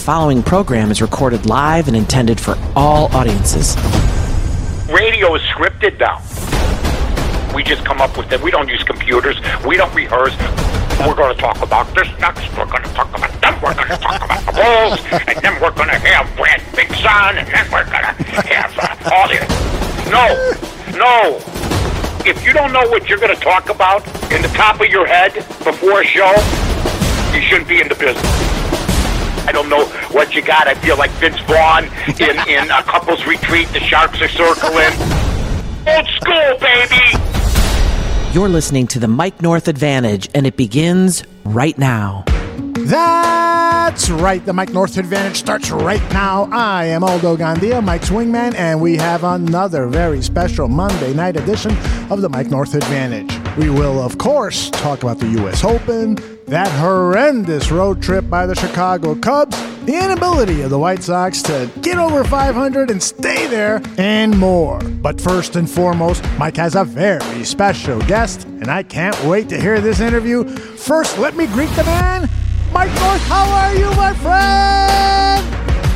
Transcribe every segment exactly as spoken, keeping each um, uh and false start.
following program is recorded live and intended for all audiences. Radio is scripted now. We just come up with it. We don't use computers. We don't rehearse. We're going to talk about this next. We're going to talk about them. We're going to talk about the Bulls. And then we're going to have Brad Bigson. And then we're going to have uh, all this. No. No. If you don't know what you're going to talk about in the top of your head before a show, you shouldn't be in the business. I don't know what you got. I feel like Vince Vaughn in, in a couple's retreat. The Sharks are circling. Old school, baby. You're listening to the Mike North Advantage, and it begins right now. That's right. The Mike North Advantage starts right now. I am Aldo Gandia, Mike's wingman, and we have another very special Monday night edition of the Mike North Advantage. We will, of course, talk about the U S Open, that horrendous road trip by the Chicago Cubs, the inability of the White Sox to get over five hundred and stay there, and more. But first and foremost, Mike has a very special guest, and I can't wait to hear this interview. First, let me greet the man, Mike North. How are you, my friend?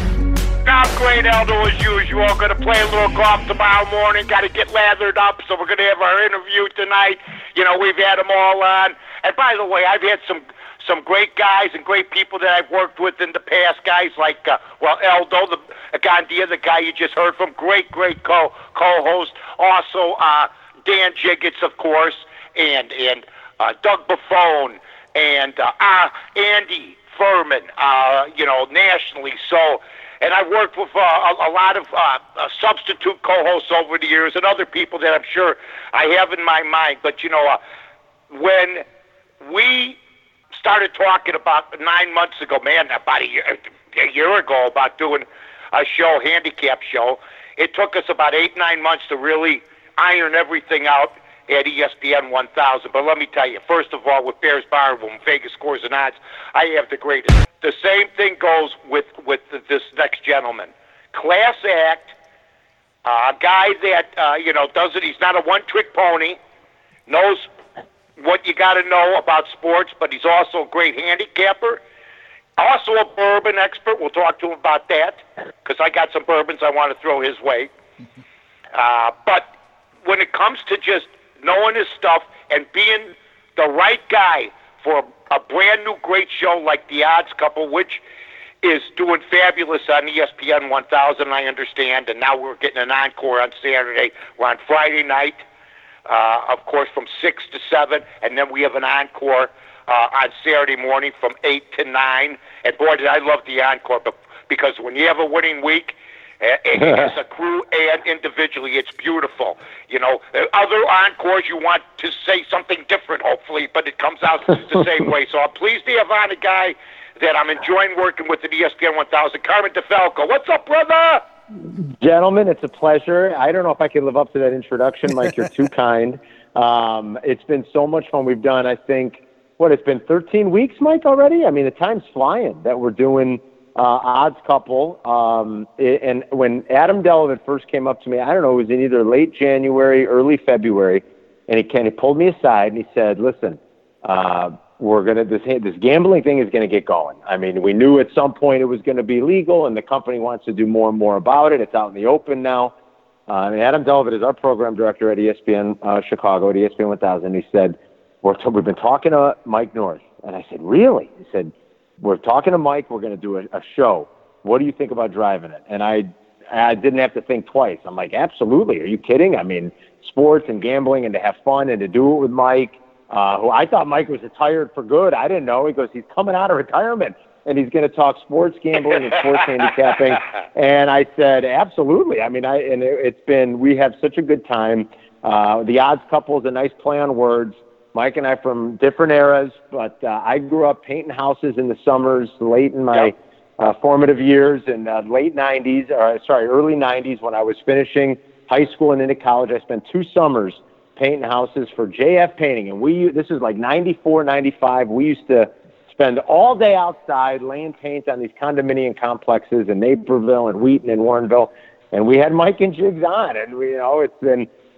I'm great, Aldo, as usual. Going to play a little golf tomorrow morning. Got to get lathered up, so we're going to have our interview tonight. You know, we've had them all on. And by the way, I've had some some great guys and great people that I've worked with in the past. Guys like, uh, well, Aldo, the uh, Gandia, the guy you just heard from. Great, great co co-host. Also, uh, Dan Jiggets, of course, and and uh, Doug Buffone, and uh, uh, Andy Furman, uh, you know, nationally. So, and I've worked with uh, a, a lot of uh, uh, substitute co-hosts over the years and other people that I'm sure I have in my mind. But, you know, uh, when we started talking about nine months ago, man, about a year, a year ago, about doing a show, handicap show, it took us about eight, nine months to really iron everything out at E S P N one thousand. But let me tell you, first of all, with Bears Barroom, Vegas Scores and Odds, I have the greatest. The same thing goes with, with this next gentleman. Class act, uh, a guy that, uh, you know, does it. He's not a one-trick pony, knows what you got to know about sports, but he's also a great handicapper. Also a bourbon expert. We'll talk to him about that because I got some bourbons I want to throw his way. Uh, but when it comes to just knowing his stuff and being the right guy for a, a brand new great show like The Odds Couple, which is doing fabulous on E S P N one thousand, I understand, and now we're getting an encore on Saturday. We're on Friday night. Uh, of course, from six to seven, and then we have an encore uh, on Saturday morning from eight to nine. And boy, did I love the encore, but because when you have a winning week, uh, as a crew and individually, it's beautiful. You know, other encores you want to say something different, hopefully, but it comes out the same way. So I'm pleased to have on a guy that I'm enjoying working with at E S P N one thousand, Carmen DeFalco. What's up, brother? Gentlemen, it's a pleasure. I don't know if I can live up to that introduction, Mike. You're too kind. Um, it's been so much fun. We've done, I think, what, it's been thirteen weeks, Mike, already? I mean, the time's flying that we're doing uh, Odds Couple. Um, it, and when Adam Delavin first came up to me, I don't know, it was in either late January, early February, and he kind of pulled me aside and he said, listen, uh, we're going to, this, this gambling thing is going to get going. I mean, we knew at some point it was going to be legal and the company wants to do more and more about it. It's out in the open now. Uh, and Adam Delavin is our program director at E S P N uh, Chicago, at E S P N one thousand. He said, we're t- we've been talking to Mike North. And I said, really? He said, we're talking to Mike. We're going to do a, a show. What do you think about driving it? And I, I didn't have to think twice. I'm like, absolutely. Are you kidding? I mean, sports and gambling and to have fun and to do it with Mike. Uh, who I thought Mike was retired for good. I didn't know. He goes, he's coming out of retirement, and he's going to talk sports gambling and sports handicapping. And I said, absolutely. I mean, I and it, it's been, we have such a good time. Uh, the Odds Couple is a nice play on words. Mike and I from different eras, but uh, I grew up painting houses in the summers, late in my yep. uh, formative years, in uh, late nineties, or sorry, early nineties when I was finishing high school and into college. I spent two summers painting houses for J F Painting. And we, this is like ninety-four, ninety-five. We used to spend all day outside laying paint on these condominium complexes in Naperville and Wheaton and Warrenville. And we had Mike and Jigs on. And we, you know, it's been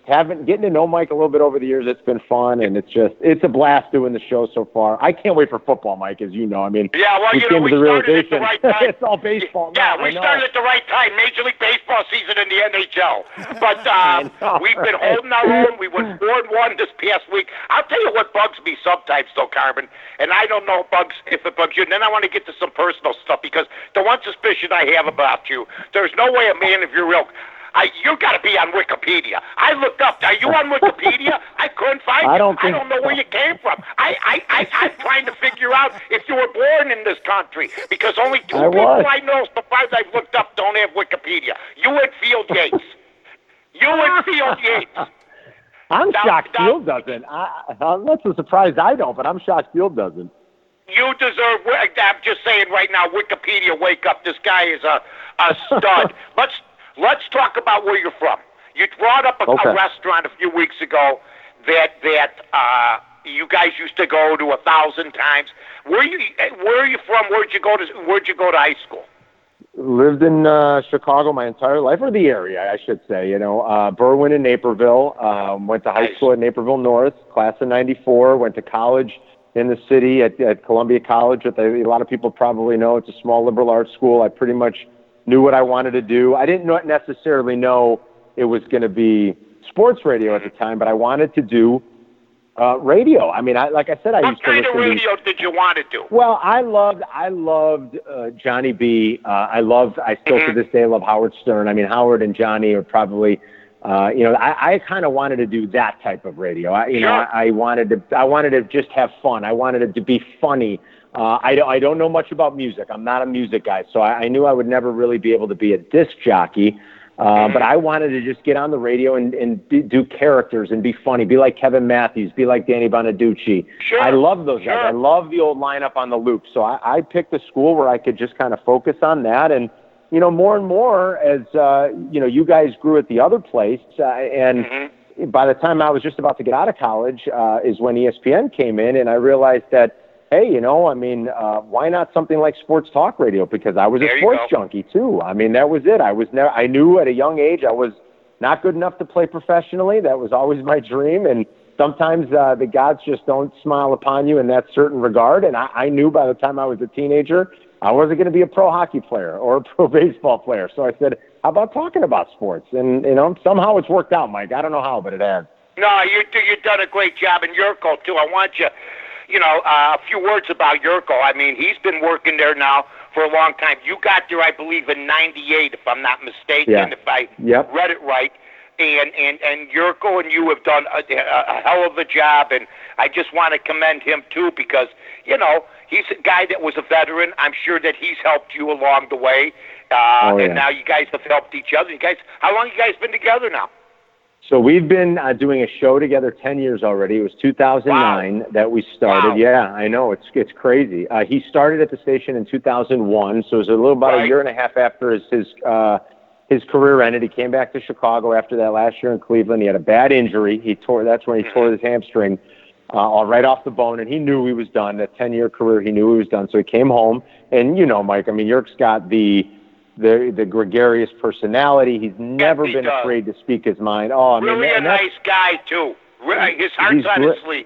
having getting to know Mike a little bit over the years, it's been fun, and it's just it's a blast doing the show so far. I can't wait for football, Mike, as you know. I mean, yeah, well, we you came know, we to the started at the realization right time. it's all baseball. Yeah, now, we started at the right time. Major League Baseball season in the N H L. But um, know, we've been right? holding our own. We went four and one this past week. I'll tell you what bugs me sometimes, though, Carbon, and I don't know if bugs if it bugs you. And then I want to get to some personal stuff because the one suspicion I have about you, there's no way a man of your ilk. I, you got to be on Wikipedia. I looked up. Are you on Wikipedia? I couldn't find I you. don't think I don't know so. where you came from. I, I, I, I'm trying to figure out if you were born in this country because only two I people was. I know, so far as I've looked up, don't have Wikipedia. You and Field Yates. You and Field Yates. I'm Now- shocked now- Field doesn't. I, I'm not so surprised I don't, but I'm shocked Field doesn't. You deserve. I'm just saying right now. Wikipedia, wake up! This guy is a a stud. let's let's talk about where you're from. You brought up a, Okay. a restaurant a few weeks ago that that uh, you guys used to go to a thousand times. Where you Where are you from? Where'd you go to Where'd you go to high school? Lived in uh, Chicago my entire life, or the area, I should say. You know, uh, Berwyn and Naperville. Um, went to high Nice. school at Naperville North, class of ninety-four. Went to college in the city at, at Columbia College. That a lot of people probably know. It's a small liberal arts school. I pretty much knew what I wanted to do. I didn't not necessarily know it was going to be sports radio at the time, but I wanted to do uh, radio. I mean, I, like I said, I What used to kind of listen to. radio did you want to do? Well, I loved, I loved uh, Johnny B. Uh, I loved, I still Mhm. to this day love Howard Stern. I mean, Howard and Johnny are probably, uh, you know, I, I kind of wanted to do that type of radio. I, you know, Sure. I, I wanted to, I wanted to just have fun. I wanted it to be funny. Uh, I don't, I don't know much about music. I'm not a music guy, so I, I knew I would never really be able to be a disc jockey. Uh, Mhm. But I wanted to just get on the radio and, and be, do characters and be funny, be like Kevin Matthews, be like Danny Bonaducci. Sure. I love those Sure. guys. I love the old lineup on the loop. So I, I picked a school where I could just kind of focus on that. And, you know, more and more as, uh, you know, you guys grew at the other place. Uh, and Mhm. by the time I was just about to get out of college uh, is when E S P N came in. And I realized that, hey, you know, I mean, uh, why not something like sports talk radio? Because I was There a you sports go. junkie too. I mean, that was it. I was never. I knew at a young age I was not good enough to play professionally. That was always my dream. And sometimes uh, the gods just don't smile upon you in that certain regard. And I, I knew by the time I was a teenager I wasn't going to be a pro hockey player or a pro baseball player. So I said, how about talking about sports? And you know, somehow it's worked out, Mike. I don't know how, but it has. No, you do, you've done a great job in Yurko, too. I want you, you know, uh, a few words about Yurko. I mean, he's been working there now for a long time. You got there, I believe, in ninety-eight, if I'm not mistaken, Yeah. if I Yep. read it right. And, and, and Yurko and you have done a, a, a hell of a job, and I just want to commend him, too, because, you know, he's a guy that was a veteran. I'm sure that he's helped you along the way. Uh, Oh, yeah. And now you guys have helped each other. You guys, how long you guys been together now? So we've been uh, doing a show together ten years already. It was two thousand nine Wow. that we started. Wow. Yeah, I know. It's it's crazy. Uh, he started at the station in two thousand one, so it was a little about Right. a year and a half after his his, uh, his career ended. He came back to Chicago after that last year in Cleveland. He had a bad injury. He tore. That's when he Mm-hmm. tore his hamstring uh, all right off the bone, and he knew he was done. That ten-year career, he knew he was done. So he came home, and you know, Mike. I mean, Yerk's got the the the gregarious personality. He's never he been does. afraid to speak his mind. Oh, I mean, Really a and that's- nice guy, too. Re- His heart's He's on gre- his sleeve.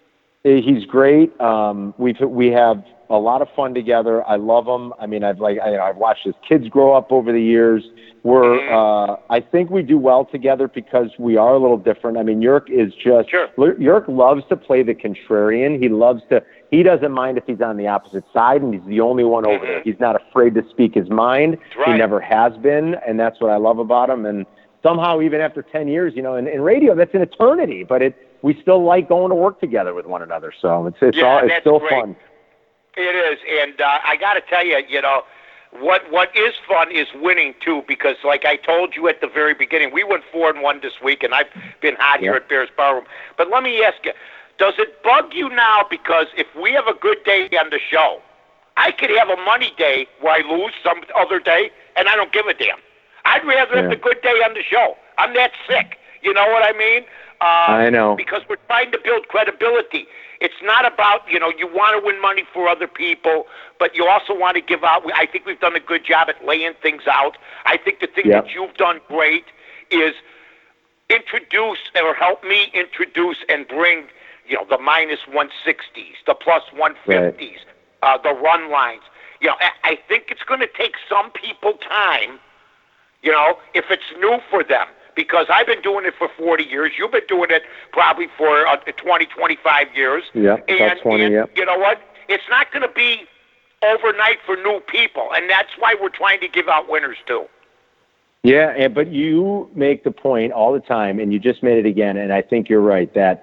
He's great. Um, we we have a lot of fun together. I love him. I mean, I've like I, I've watched his kids grow up over the years. We're Mhm. uh, I think we do well together because we are a little different. I mean, Yerk is just Sure. Yerk loves to play the contrarian. He loves to. He doesn't mind if he's on the opposite side, and he's the only one over there. Mhm. He's not afraid to speak his mind. That's right. He never has been, and that's what I love about him. And somehow, even after ten years, you know, in, in radio, that's an eternity. But it we still like going to work together with one another. So it's it's Yeah, all it's that's still great. fun. It is, and uh, I got to tell you, you know, what what is fun is winning too. Because, like I told you at the very beginning, we went four and one this week, and I've been hot here Yeah. at Bears Barroom. But let me ask you, does it bug you now? Because if we have a good day on the show, I could have a money day where I lose some other day, and I don't give a damn. I'd rather have Yeah. the good day on the show. I'm that sick. You know what I mean? Uh, I know. Because we're trying to build credibility. It's not about, you know, you want to win money for other people, but you also want to give out. I think we've done a good job at laying things out. I think the thing Yep. that you've done great is introduce or help me introduce and bring, you know, the minus one sixties, the plus one fifties, right. uh, the run lines. You know, I, I think it's going to take some people time, you know, if it's new for them. Because I've been doing it for forty years. You've been doing it probably for uh, twenty, twenty-five years. Yeah, and, twenty, and yeah. You know what? It's not going to be overnight for new people, and that's why we're trying to give out winners too. Yeah, and, but you make the point all the time, and you just made it again, and I think you're right, that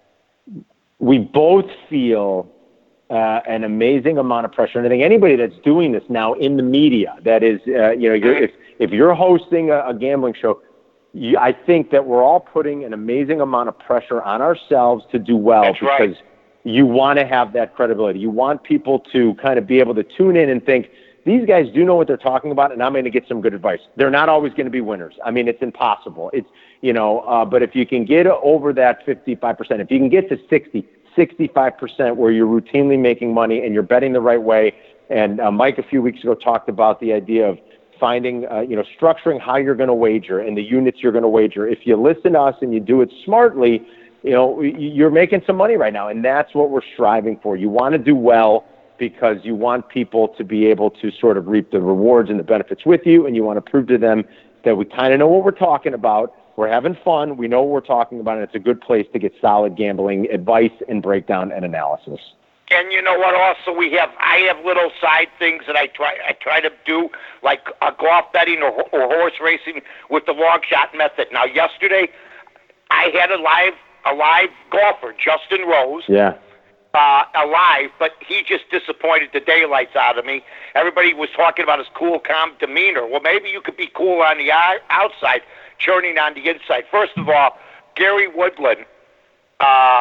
we both feel uh, an amazing amount of pressure. And I think anybody that's doing this now in the media, that is, uh, you know, you're, if, if you're hosting a, a gambling show, you, I think that we're all putting an amazing amount of pressure on ourselves to do well. That's because right. You want to have that credibility. You want people to kind of be able to tune in and think, these guys do know what they're talking about, and I'm going to get some good advice. They're not always going to be winners. I mean, it's impossible. It's, you know, uh, but if you can get over that fifty-five percent, if you can get to sixty, sixty-five percent where you're routinely making money and you're betting the right way, and uh, Mike a few weeks ago talked about the idea of finding, uh, you know, structuring how you're going to wager and the units you're going to wager. If you listen to us and you do it smartly, you know, you're making some money right now, and that's what we're striving for. You want to do well because you want people to be able to sort of reap the rewards and the benefits with you, and you want to prove to them that we kind of know what we're talking about. We're having fun. We know what we're talking about, and it's a good place to get solid gambling advice and breakdown and analysis. And you know what? Also, we have I have little side things that I try I try to do, like uh, golf betting or, or horse racing with the long shot method. Now, yesterday, I had a live a live golfer, Justin Rose. Yeah. Uh, alive, but he just disappointed the daylights out of me. Everybody was talking about his cool, calm demeanor. Well, maybe you could be cool on the outside, churning on the inside. First of all, Gary Woodland, uh,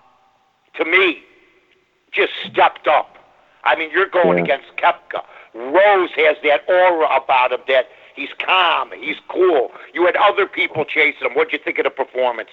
to me, just stepped up. I mean, you're going yeah. against Koepka. Rose has that aura about him that he's calm, he's cool. You had other people chasing him. What'd you think of the performance?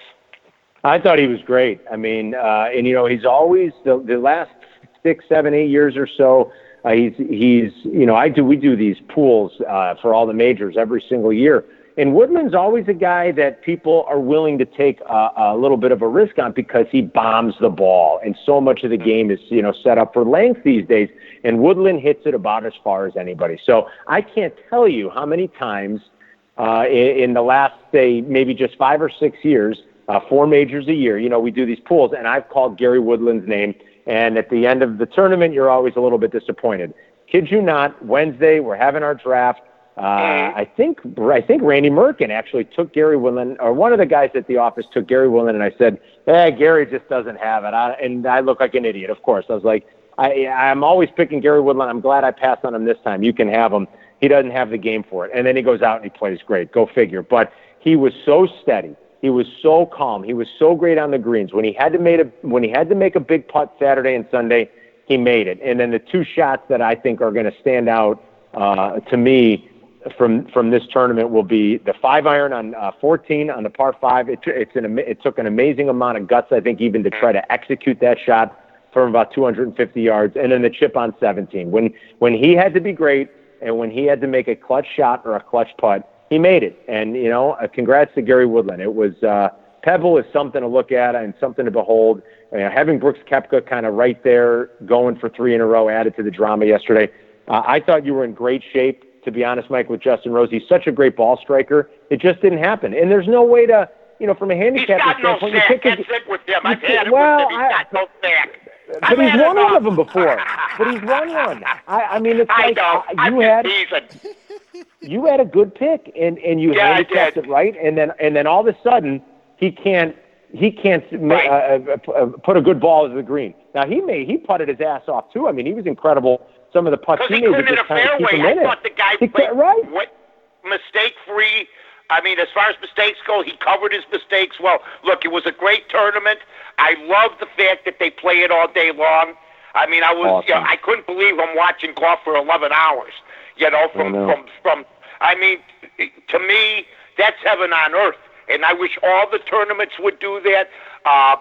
I thought he was great. I mean, uh, and, you know, he's always, the, the last six, seven, eight years or so, uh, he's, he's, you know, I do, we do these pools uh, for all the majors every single year. And Woodland's always a guy that people are willing to take a, a little bit of a risk on because he bombs the ball. And so much of the game is, you know, set up for length these days. And Woodland hits it about as far as anybody. So I can't tell you how many times uh, in, in the last, say, maybe just five or six years, Uh, four majors a year. You know, we do these pools, and I've called Gary Woodland's name, and at the end of the tournament, you're always a little bit disappointed. Kid you not, Wednesday, we're having our draft. Uh, I think I think Randy Merkin actually took Gary Woodland, or one of the guys at the office took Gary Woodland, and I said, eh, Gary just doesn't have it. I, and I look like an idiot, of course. I was like, I, I'm always picking Gary Woodland. I'm glad I passed on him this time. You can have him. He doesn't have the game for it. And then he goes out and he plays great. Go figure. But he was so steady. He was so calm. He was so great on the greens. When he had to make a when he had to make a big putt Saturday and Sunday, he made it. And then the two shots that I think are going to stand out uh, to me from from this tournament will be the five iron on uh, fourteen on the par five. It, it's an it took an amazing amount of guts, I think, even to try to execute that shot from about two hundred fifty yards. And then the chip on seventeen. When when he had to be great and when he had to make a clutch shot or a clutch putt, he made it. And, you know, uh, congrats to Gary Woodland. It was uh, Pebble is something to look at and something to behold. Uh, having Brooks Koepka kind of right there going for three in a row added to the drama yesterday. Uh, I thought you were in great shape, to be honest, Mike, with Justin Rose. He's such a great ball striker. It just didn't happen. And there's no way to, you know, from a handicap standpoint. He's got no sack. That's it with him. I've had it well, with him. He's I, got no sack. But he's won one of them before. But he's won one. I, I mean, it's I like know. Uh, I'm you had teasing. you had a good pick, and, and you Yeah, handicapped it right, and then and then all of a sudden he can't he can't Right. uh, uh, put a good ball to the green. Now he made he putted his ass off too. I mean, he was incredible. Some of the putts Because he he made to couldn't hit just a kind of keep fairway. him in I it. thought the guy He played could- right. what, mistake-free. I mean, as far as mistakes go, he covered his mistakes well. Look, it was a great tournament. I love the fact that they play it all day long. I mean, I was, Awesome. you know, I couldn't believe I'm watching golf for eleven hours. You know, from know. from from. I mean, to me, that's heaven on earth, and I wish all the tournaments would do that. Uh,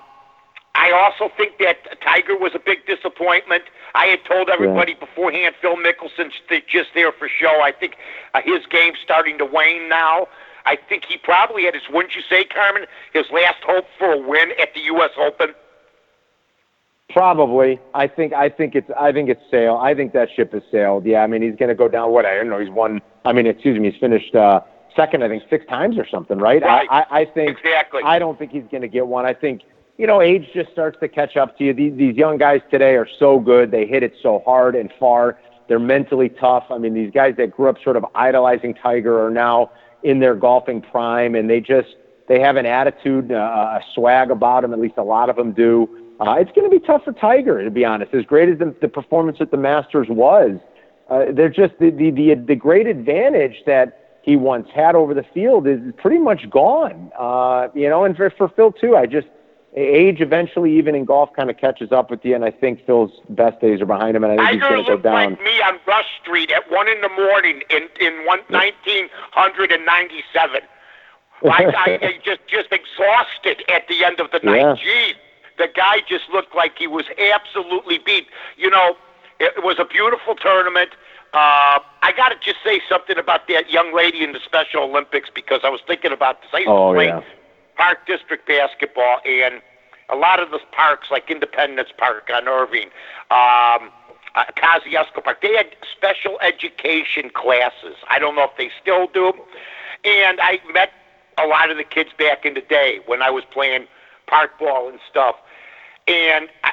I also think that Tiger was a big disappointment. I had told everybody yeah. beforehand, Phil Mickelson's just there for show. I think uh, his game's starting to wane now. I think he probably had his, wouldn't you say, Carmen, his last hope for a win at the U S Open? Probably. I think I think it's I think it's sailed. I think that ship has sailed. Yeah, I mean he's going to go down. What I don't know. He's won. I mean, excuse me. He's finished uh, second. I think six times or something. Right. Right. I, I, I think. Exactly. I don't think he's going to get one. I think you know age just starts to catch up to you. These these young guys today are so good. They hit it so hard and far. They're mentally tough. I mean, these guys that grew up sort of idolizing Tiger are now in their golfing prime, and they just they have an attitude, uh, a swag about them. At least a lot of them do. Uh, it's going to be tough for Tiger, to be honest. As great as the, the performance at the Masters was, uh, they're just the, the the the great advantage that he once had over the field is pretty much gone. Uh, you know, and for, for Phil too, I just age eventually, even in golf, kind of catches up with you. And I think Phil's best days are behind him, and I think Tiger he's going to go down. looked like me on Rush Street at one in the morning in in one, nineteen ninety-seven. Like I, I just just exhausted at the end of the night. Yeah. Geez. The guy just looked like he was absolutely beat. You know, it was a beautiful tournament. Uh, I got to just say something about that young lady in the Special Olympics because I was thinking about this. I used oh, to play yeah. Park District basketball, and a lot of the parks, like Independence Park on Irving, um, uh, Kosciuszko Park, they had special education classes. I don't know if they still do. And I met a lot of the kids back in the day when I was playing park ball and stuff, and I,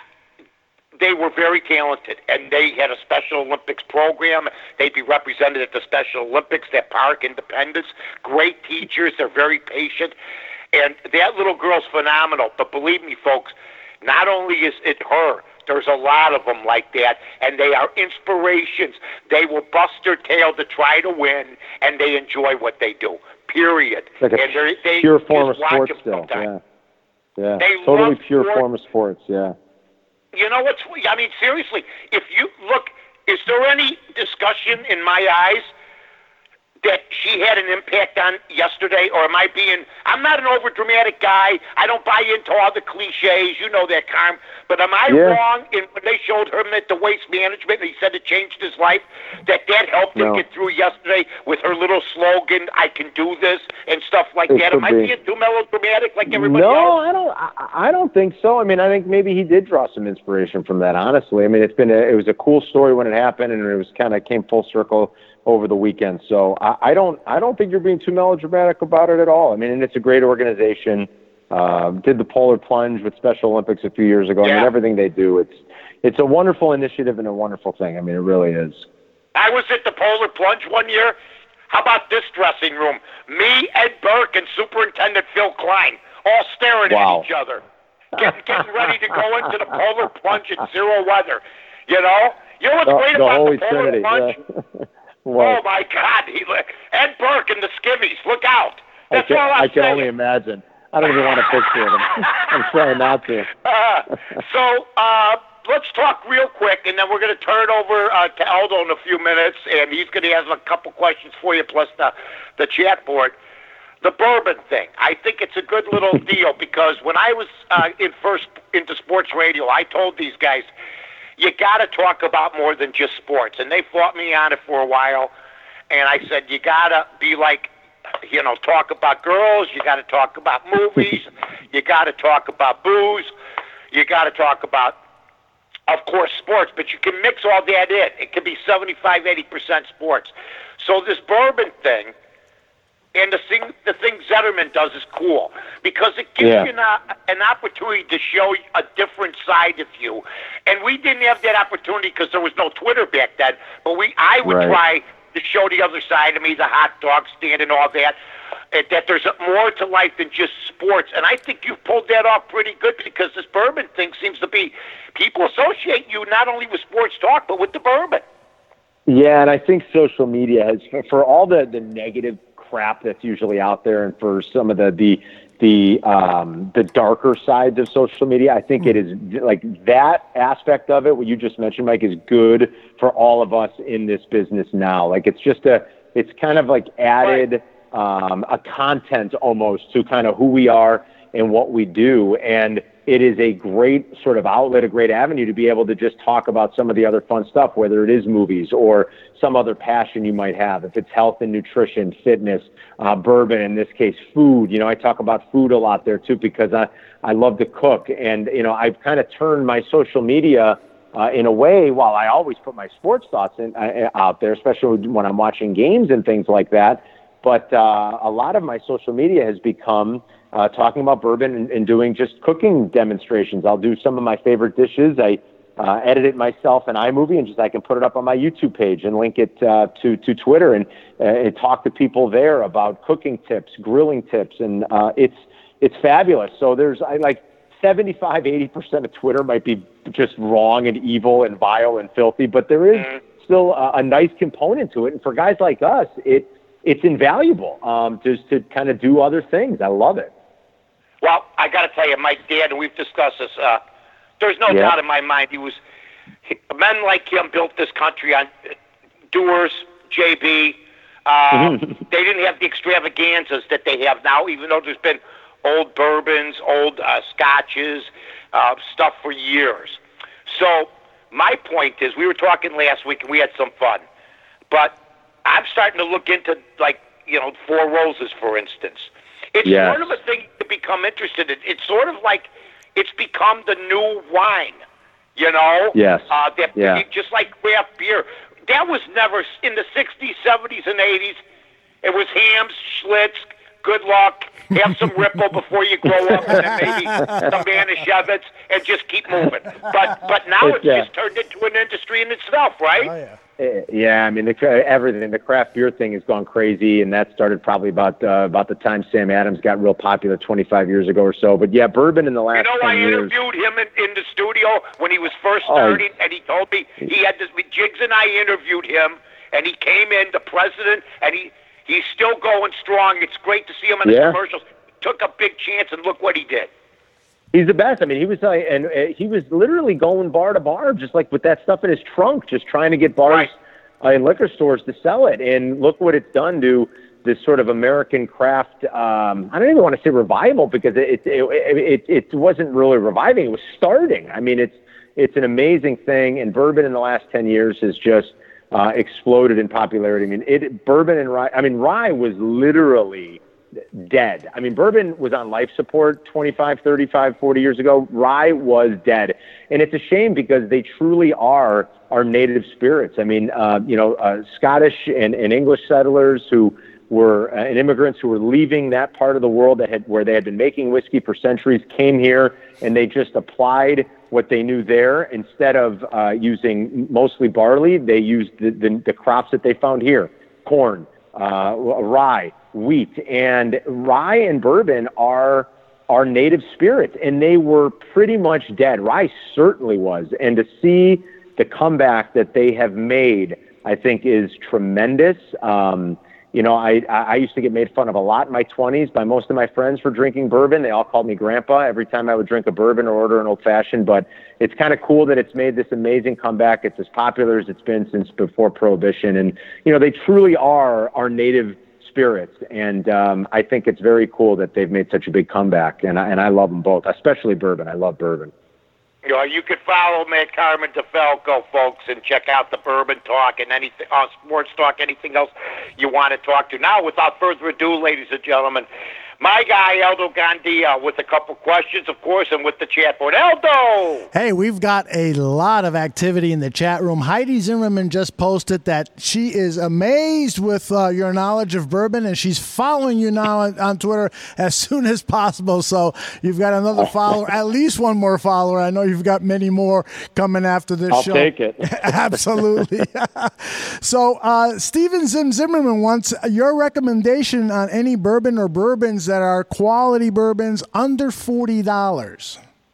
they were very talented, and they had a Special Olympics program. They'd be represented at the Special Olympics, that park, Independence. Great teachers, they're very patient, and that little girl's phenomenal. But believe me, folks, not only is it her, there's a lot of them like that, and they are inspirations. They will bust their tail to try to win, and they enjoy what they do, period. Like a and they pure form of just watch sports them still, sometimes. yeah. Yeah, They totally love pure sport. form of sports, yeah. You know what's, I mean, seriously, if you look, is there any discussion in my eyes that she had an impact on yesterday, or am I being, I'm not an over-dramatic guy, I don't buy into all the cliches, you know that, Carm, but am I Yeah. wrong in when they showed him at the Waste Management, and he said it changed his life, that that helped No. him get through yesterday with her little slogan, I can do this, and stuff like It that? could Am I be. being too melodramatic like everybody no, else? I don't. I, I don't think so. I mean, I think maybe he did draw some inspiration from that. Honestly, I mean, it's been a, it was a cool story when it happened, and it was kind of came full circle over the weekend. So I, I don't. I don't think you're being too melodramatic about it at all. I mean, and it's a great organization. Uh, did the Polar Plunge with Special Olympics a few years ago. I Yeah. mean, everything they do, it's it's a wonderful initiative and a wonderful thing. I mean, it really is. I was at the Polar Plunge one year. How about this dressing room? Me, Ed Burke, and Superintendent Phil Klein all staring Wow. at each other, getting, getting ready to go into the Polar Plunge in zero weather. You know? You know what's The, great the about Holy the Polar Trinity. Plunge? Yeah. Oh, What? my God. He, Ed Burke and the Skivvies. Look out. I That's can, all I'm I can saying. only imagine. I don't even want to picture it. I'm, I'm trying not to. Uh, so uh, let's talk real quick, and then we're going to turn it over uh, to Aldo in a few minutes, and he's going to have a couple questions for you, plus the, the chat board. The bourbon thing, I think it's a good little deal because when I was uh, in first into sports radio, I told these guys, you got to talk about more than just sports, and they fought me on it for a while, and I said, you got to be like, you know, talk about girls, you got to talk about movies, you got to talk about booze, you got to talk about, of course, sports, but you can mix all that in. It can be seventy-five, eighty percent sports. So this bourbon thing, and the thing the thing Zetterman does is cool because it gives Yeah. you an, an opportunity to show a different side of you. And we didn't have that opportunity because there was no Twitter back then, but we I would Right. try to show the other side of me, the hot dog stand and all that, and that there's more to life than just sports. And I think you've pulled that off pretty good because this bourbon thing seems to be, people associate you not only with sports talk, but with the bourbon. Yeah, and I think social media has, for, for all the, the negative crap that's usually out there, and for some of the the the um, the darker sides of social media, I think it is like that aspect of it. What you just mentioned, Mike, is good for all of us in this business now. Like it's just a, it's kind of like added um, a content almost to kind of who we are and what we do. And it is a great sort of outlet, a great avenue to be able to just talk about some of the other fun stuff, whether it is movies or some other passion you might have. If it's health and nutrition, fitness, uh, bourbon, in this case, food. You know, I talk about food a lot there too because I, I love to cook. And, you know, I've kind of turned my social media uh, in a way, while I always put my sports thoughts in, uh, out there, especially when I'm watching games and things like that. But uh, a lot of my social media has become uh, talking about bourbon and, and doing just cooking demonstrations. I'll do some of my favorite dishes. I uh, edit it myself in iMovie, and just I can put it up on my YouTube page and link it uh, to to Twitter and, uh, and talk to people there about cooking tips, grilling tips, and uh, it's it's fabulous. So there's I like seventy-five, eighty percent of Twitter might be just wrong and evil and vile and filthy, but there is still a, a nice component to it. And for guys like us, it it's invaluable um, just to kind of do other things. I love it. Well, I got to tell you, Mike, Dad, and we've discussed this. Uh, there's no yeah. doubt in my mind he was he, men like him built this country on uh, Dewar's, J B. Uh, they didn't have the extravaganzas that they have now, even though there's been old bourbons, old uh, scotches, uh, stuff for years. So my point is, we were talking last week and we had some fun, but I'm starting to look into, like, you know, Four Roses, for instance. It's yes. sort of a thing to become interested in. It's sort of like it's become the new wine, you know? Yes. Uh, that, yeah. Just like craft beer. That was never, in the sixties, seventies, and eighties, it was Hamm's, Schlitz, good luck, have some Ripple before you grow up, and then maybe some Manischewitz, and just keep moving. But but now it's, it's uh, just turned into an industry in itself, right? Oh, yeah. Yeah, I mean, the, everything, the craft beer thing has gone crazy, and that started probably about uh, about the time Sam Adams got real popular twenty-five years ago or so. But yeah, bourbon in the last You know, ten I years. interviewed him in, in the studio when he was first starting, oh. and he told me he had this. Jiggs and I interviewed him, and he came in, the president, and he he's still going strong. It's great to see him in yeah. the commercials. Took a big chance, and look what he did. He's the best. I mean, he was uh, and uh, he was literally going bar to bar, just like with that stuff in his trunk, just trying to get bars right. uh, in liquor stores to sell it. And look what it's done to this sort of American craft. Um, I don't even want to say revival because it it, it it it wasn't really reviving. It was starting. I mean, it's it's an amazing thing. And bourbon in the last ten years has just uh, exploded in popularity. I mean, it bourbon and rye. I mean, rye was literally dead. I mean, bourbon was on life support twenty-five, thirty-five, forty years ago. Rye was dead. And it's a shame because they truly are our native spirits. I mean, uh, you know, uh, Scottish and, and English settlers who were, uh, and immigrants who were leaving that part of the world that had, where they had been making whiskey for centuries came here and they just applied what they knew there. Instead of uh, using mostly barley, they used the, the, the crops that they found here, corn, uh, rye, wheat, and rye and bourbon are are native spirits, and they were pretty much dead. Rye certainly was, and to see the comeback that they have made, I think, is tremendous. Um, you know, I I used to get made fun of a lot in my twenties by most of my friends for drinking bourbon. They all called me grandpa every time I would drink a bourbon or order an old fashioned. But it's kind of cool that it's made this amazing comeback. It's as popular as it's been since before Prohibition, and you know, they truly are our native spirits, and um, I think it's very cool that they've made such a big comeback, and I, and I love them both, especially bourbon. I love bourbon. You know, you can follow me at Carmen DeFalco, folks, and check out the Bourbon Talk and anything, uh, Sports Talk, anything else you want to talk to. Now, without further ado, ladies and gentlemen, my guy, Aldo Gandia, with a couple questions, of course, and with the chat board. Aldo! Hey, we've got a lot of activity in the chat room. Heidi Zimmerman just posted that she is amazed with uh, your knowledge of bourbon, and she's following you now on, on Twitter as soon as possible. So you've got another follower, at least one more follower. I know you've got many more coming after this I'll show. I'll take it. Absolutely. So uh, Steven Zim Zimmerman wants your recommendation on any bourbon or bourbons that are quality bourbons under forty dollars.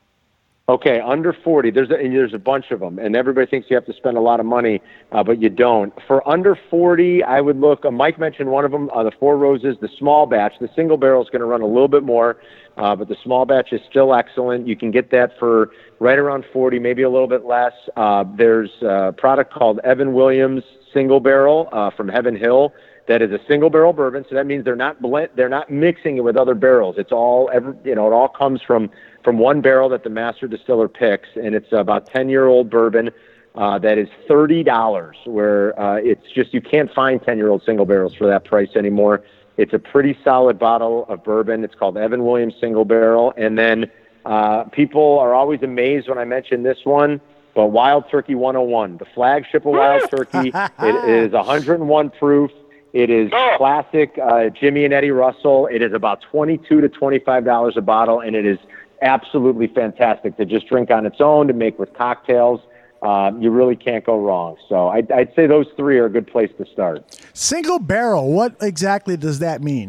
Okay, under forty. There's a, and there's a bunch of them, and everybody thinks you have to spend a lot of money, uh, but you don't. For under forty, I would look. Uh, Mike mentioned one of them, uh, the Four Roses, the small batch. The single barrel is going to run a little bit more, uh, but the small batch is still excellent. You can get that for right around forty, maybe a little bit less. Uh, there's a product called Evan Williams Single Barrel uh, from Heaven Hill. That is a single barrel bourbon, so that means they're not blend, they're not mixing it with other barrels. It's all, every, you know, it all comes from from one barrel that the master distiller picks, and it's about ten-year-old bourbon uh, that is thirty dollars, where uh, it's just you can't find ten-year-old single barrels for that price anymore. It's a pretty solid bottle of bourbon. It's called Evan Williams Single Barrel. And then uh, people are always amazed when I mention this one, but Wild Turkey one oh one, the flagship of Wild Turkey. It is one hundred one proof. It is classic uh, Jimmy and Eddie Russell. It is about twenty-two to twenty-five dollars a bottle, and it is absolutely fantastic to just drink on its own, to make with cocktails. Um, you really can't go wrong. So I'd, I'd say those three are a good place to start. Single barrel, what exactly does that mean?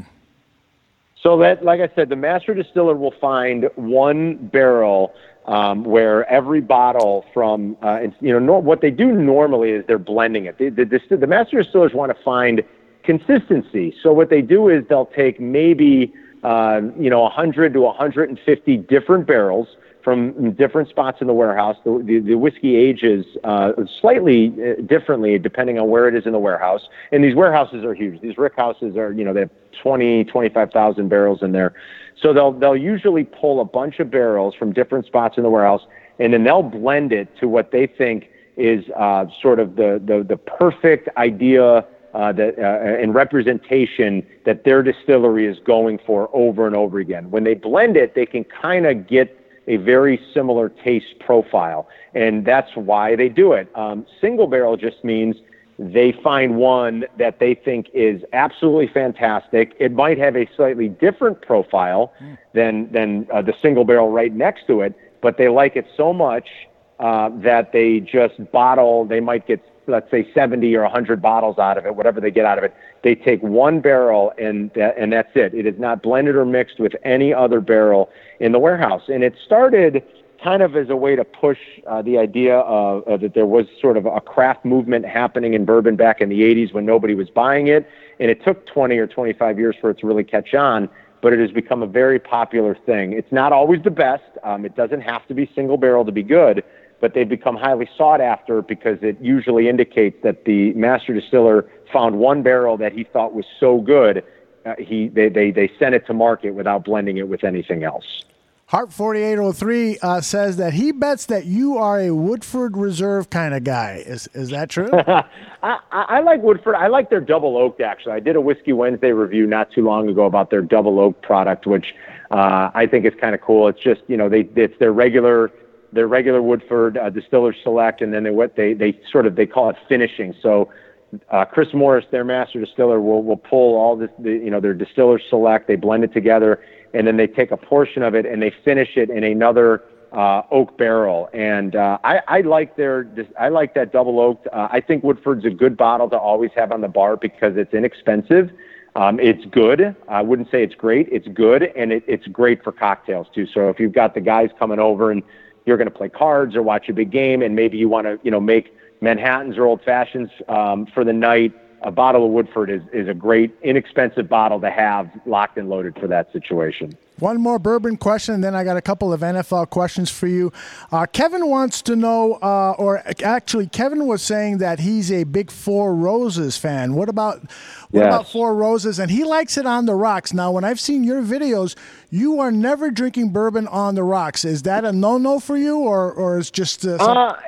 So that, like I said, the master distiller will find one barrel um, where every bottle from, uh, it's, you know, no, what they do normally is they're blending it. The, the, the master distillers want to find consistency. So what they do is they'll take maybe, uh, you know, one hundred to one hundred fifty different barrels from different spots in the warehouse. The, the, the whiskey ages uh, slightly differently depending on where it is in the warehouse. And these warehouses are huge. These rick houses are, you know, they have twenty, twenty-five thousand barrels in there. So they'll they'll usually pull a bunch of barrels from different spots in the warehouse, and then they'll blend it to what they think is uh, sort of the, the, the perfect idea uh, that uh, and representation that their distillery is going for over and over again. When they blend it, they can kind of get a very similar taste profile, and that's why they do it. Um, single barrel just means they find one that they think is absolutely fantastic. It might have a slightly different profile than than uh, the single barrel right next to it, but they like it so much uh, that they just bottle. They might get, let's say, seventy or one hundred bottles out of it, whatever they get out of it. They take one barrel, and that, and that's it. It is not blended or mixed with any other barrel in the warehouse. And it started kind of as a way to push uh, the idea of, uh, that there was sort of a craft movement happening in bourbon back in the eighties when nobody was buying it. And it took twenty or twenty-five years for it to really catch on, but it has become a very popular thing. It's not always the best. Um, it doesn't have to be single barrel to be good, but they've become highly sought after because it usually indicates that the master distiller found one barrel that he thought was so good, uh, he they, they, they sent it to market without blending it with anything else. Hart forty-eight oh three uh, says that he bets that you are a Woodford Reserve kind of guy. Is is that true? I, I, I like Woodford. I like their double oaked, actually. I did a Whiskey Wednesday review not too long ago about their double oaked product, which uh, I think is kind of cool. It's just, you know, they it's their regular their regular Woodford uh, Distiller Select, and then they what they they sort of they call it finishing. So uh, Chris Morris, their master distiller, will will pull all this, the, you know, their Distiller Select. They blend it together, and then they take a portion of it and they finish it in another uh, oak barrel. And uh, I, I like their I like that double oaked. Uh, I think Woodford's a good bottle to always have on the bar because it's inexpensive. Um, it's good. I wouldn't say it's great. It's good, and it, it's great for cocktails too. So if you've got the guys coming over and you're going to play cards or watch a big game, and maybe you want to, you know, make Manhattans or Old Fashions um, for the night, a bottle of Woodford is, is a great, inexpensive bottle to have locked and loaded for that situation. One more bourbon question, and then I got a couple of N F L questions for you. Uh, Kevin wants to know, uh, or actually, Kevin was saying that he's a big Four Roses fan. What about what yes. about Four Roses? And he likes it on the rocks. Now, when I've seen your videos, you are never drinking bourbon on the rocks. Is that a no-no for you, or or is just uh, some- uh,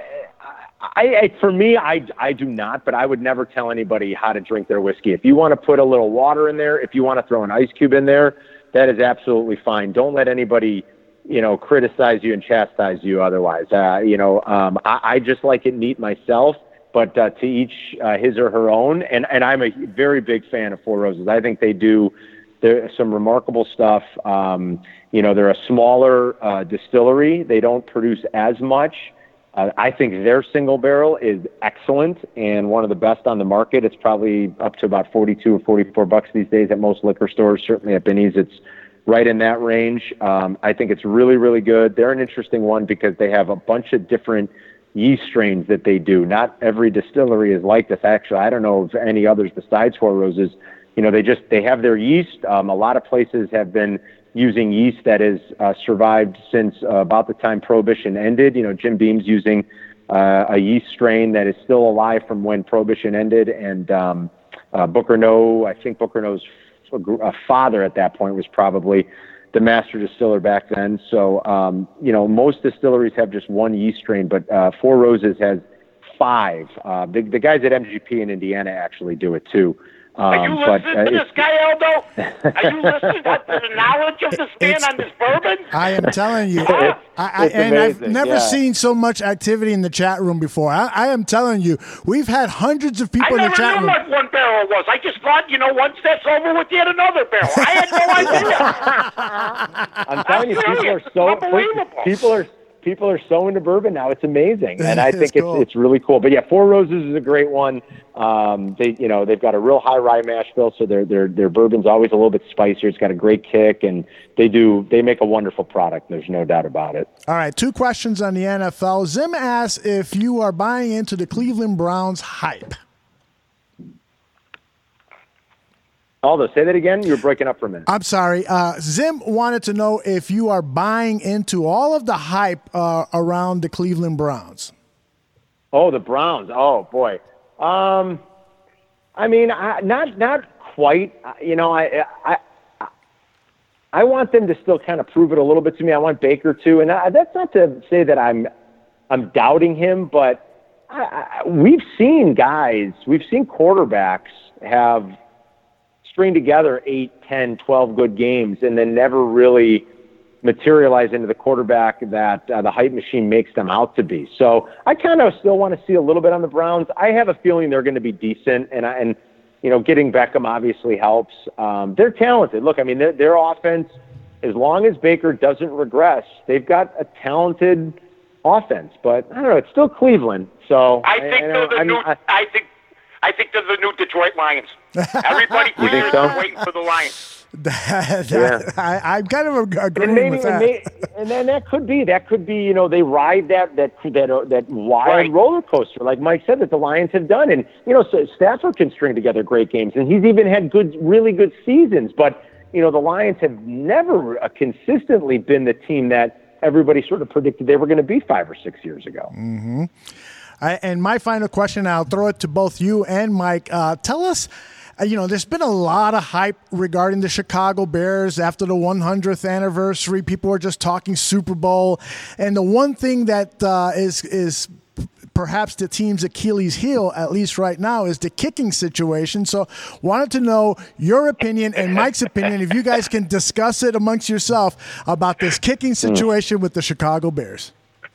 I, I, for me, I, I do not, but I would never tell anybody how to drink their whiskey. If you want to put a little water in there, if you want to throw an ice cube in there, that is absolutely fine. Don't let anybody, you know, criticize you and chastise you otherwise. Uh, you know, um, I, I just like it neat myself, but uh, to each uh, his or her own. And, and I'm a very big fan of Four Roses. I think they do there, some remarkable stuff. Um, you know, they're a smaller uh, distillery. They don't produce as much. Uh, I think their single barrel is excellent and one of the best on the market. It's probably up to about forty-two or forty-four bucks these days at most liquor stores. Certainly at Binny's, it's right in that range. Um, I think it's really, really good. They're an interesting one because they have a bunch of different yeast strains that they do. Not every distillery is like this. Actually, I don't know of any others besides Four Roses. You know, they just, they have their yeast. Um, a lot of places have been using yeast that has uh, survived since uh, about the time Prohibition ended. You know, Jim Beam's using uh, a yeast strain that is still alive from when Prohibition ended. And um, uh, Booker No, I think Booker No's f- father at that point was probably the master distiller back then. So, um, you know, most distilleries have just one yeast strain, but uh, Four Roses has five. Uh, the, the guys at M G P in Indiana actually do it too. Um, Are you but, listening uh, to this guy, Aldo? Are you listening to the knowledge of this man on this bourbon? I am telling you. I, I, It's and I've amazing, never yeah. seen so much activity in the chat room before. I, I am telling you, we've had hundreds of people I in the never chat knew room. what one barrel was. I just thought, you know, once that's over with, yet another barrel. I had no idea. I'm telling you, I'm people are serious. so Unbelievable. people are people are so into bourbon now. It's amazing, and I It's think cool. it's it's really cool. But yeah, Four Roses is a great one. Um, they you know they've got a real high rye mash bill, so their their their bourbon's always a little bit spicier. It's got a great kick, and they do they make a wonderful product. There's no doubt about it. All right, two questions on the N F L. Zim asks if you are buying into the Cleveland Browns hype. Aldo, say that again. You were breaking up for a minute. I'm sorry. Uh, Zim wanted to know if you are buying into all of the hype uh, around the Cleveland Browns. Oh, the Browns. Oh boy. Um, I mean, I, not not quite. You know, I I I want them to still kind of prove it a little bit to me. I want Baker to, and I, that's not to say that I'm I'm doubting him, but I, I, we've seen guys, we've seen quarterbacks have string together eight, ten, twelve good games and then never really materialize into the quarterback that uh, the hype machine makes them out to be. So I kind of still want to see a little bit on the Browns. I have a feeling they're going to be decent, and I, and you know, getting Beckham obviously helps. Um, they're talented. Look, I mean, their, their offense, as long as Baker doesn't regress, they've got a talented offense. But I don't know, it's still Cleveland. So I think I, they're the I, new. I, I think. I think they're the new Detroit Lions. Everybody You think figures so? they're waiting for the Lions. That, Yeah. I, I'm kind of agreeing And maybe, with and, that. may, and then that could be that could be you know they ride that that that uh, that wild Right. roller coaster like Mike said that the Lions have done, and you know so Stafford can string together great games, and he's even had good really good seasons. But you know the Lions have never uh, consistently been the team that everybody sort of predicted they were going to be five or six years ago. Mm-hmm. I, and my final question, I'll throw it to both you and Mike. Uh, tell us, uh, you know, there's been a lot of hype regarding the Chicago Bears after the one hundredth anniversary. People are just talking Super Bowl. And the one thing that uh, is is perhaps the team's Achilles heel, at least right now, is the kicking situation. So wanted to know your opinion and Mike's opinion, if you guys can discuss it amongst yourself about this kicking situation with the Chicago Bears.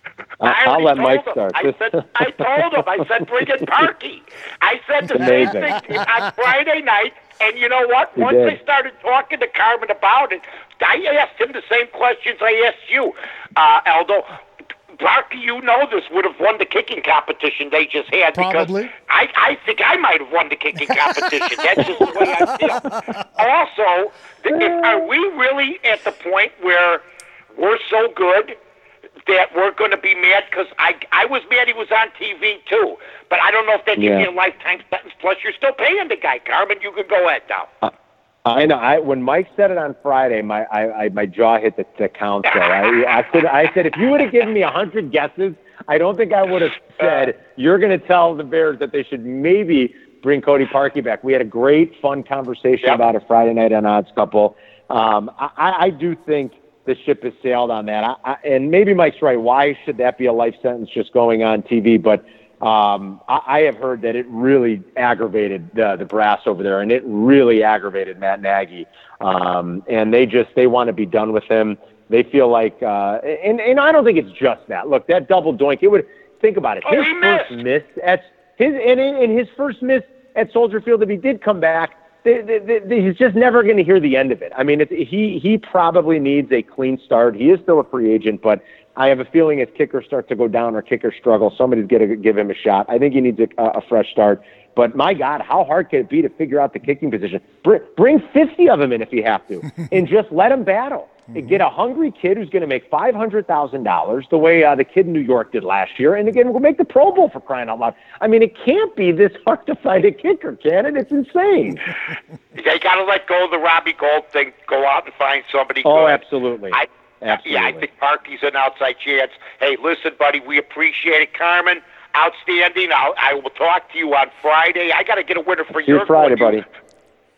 I I'll already let told Mike him. start. I said, I told him. I said, bring in Parkey. I said the same Amazing. thing on Friday night, and you know what? You Once did. I started talking to Carmen about it, I asked him the same questions I asked you, uh, Aldo. Parkey, you know this, would have won the kicking competition they just had. Probably. Because I, I think I might have won the kicking competition. That's just the way I feel. Also, th- if, are we really at the point where we're so good that we're going to be mad? Because I, I was mad he was on T V too, but I don't know if that gives Yeah. you a lifetime sentence. Plus, you're still paying the guy. Carmen, you can go ahead now. I know. I when Mike said it on Friday, my I, I my jaw hit the, the console. I I could I said if you would have given me a hundred guesses, I don't think I would have said you're going to tell the Bears that they should maybe bring Cody Parkey back. We had a great fun conversation Yep. about it Friday night on Odds Couple. Um, I, I do think the ship has sailed on that, I, I, and maybe Mike's right. Why should that be a life sentence just going on T V? But Um, I, I have heard that it really aggravated the, the brass over there, and it really aggravated Matt Nagy. Um, and they just they want to be done with him. They feel like, uh, and and I don't think it's just that. Look, that double doink. It would think about it. Oh, His he first missed. miss at his and in, in his first miss at Soldier Field, if he did come back, they, they, they, he's just never going to hear the end of it. I mean, it's, he he probably needs a clean start. He is still a free agent, but I have a feeling as kickers start to go down or kickers struggle, somebody's going to give him a shot. I think he needs a, a fresh start. But my God, how hard can it be to figure out the kicking position? Bring, bring fifty of them in if you have to, and just let them battle. And get a hungry kid who's going to make five hundred thousand dollars, the way uh, the kid in New York did last year, and again, we'll make the Pro Bowl for crying out loud. I mean, it can't be this hard to find a kicker, can it? It's insane. They got to let go of the Robbie Gold thing. Go out and find somebody Oh, good. absolutely. I, Absolutely. Yeah, I think Parkey's an outside chance. Hey, listen, buddy, we appreciate it. Carmen, outstanding. I'll, I will talk to you on Friday. I got to get a winner for See you your Friday, one. buddy.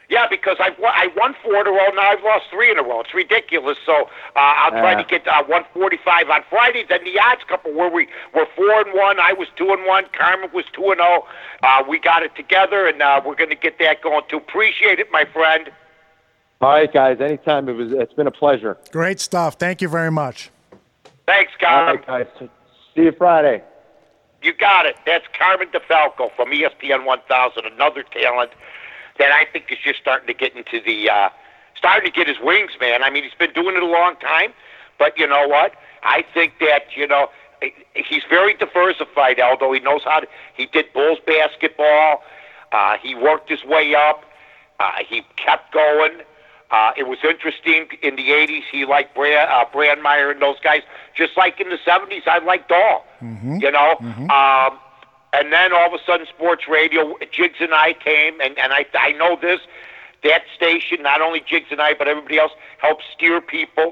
Yeah, because I've won, I won four in a row. Now I've lost three in a row. It's ridiculous. So uh, I'll try uh, to get uh, one forty-five on Friday. Then the odds couple where we were four and one. I was two and one. Carmen was two and zero. Uh, we got it together, and uh, we're going to get that going too. Appreciate it, my friend. All right, guys. Anytime. It was. It's been a pleasure. Great stuff. Thank you very much. Thanks, Carmen. All right, guys. See you Friday. You got it. That's Carmen DeFalco from E S P N one thousand, another talent that I think is just starting to get into the, uh, starting to get his wings, man. I mean, he's been doing it a long time, but you know what? I think that, you know, he's very diversified, Aldo. He knows how to, he did Bulls basketball. Uh, he worked his way up. Uh, he kept going. Uh, it was interesting in the eighties. He liked Brad, uh, Brandmeyer and those guys. Just like in the seventies, I liked Dahl. Mm-hmm. You know? Mm-hmm. Um, and then all of a sudden, sports radio, Jiggs and I came, and, and I, I know this. That station, not only Jiggs and I, but everybody else, helped steer people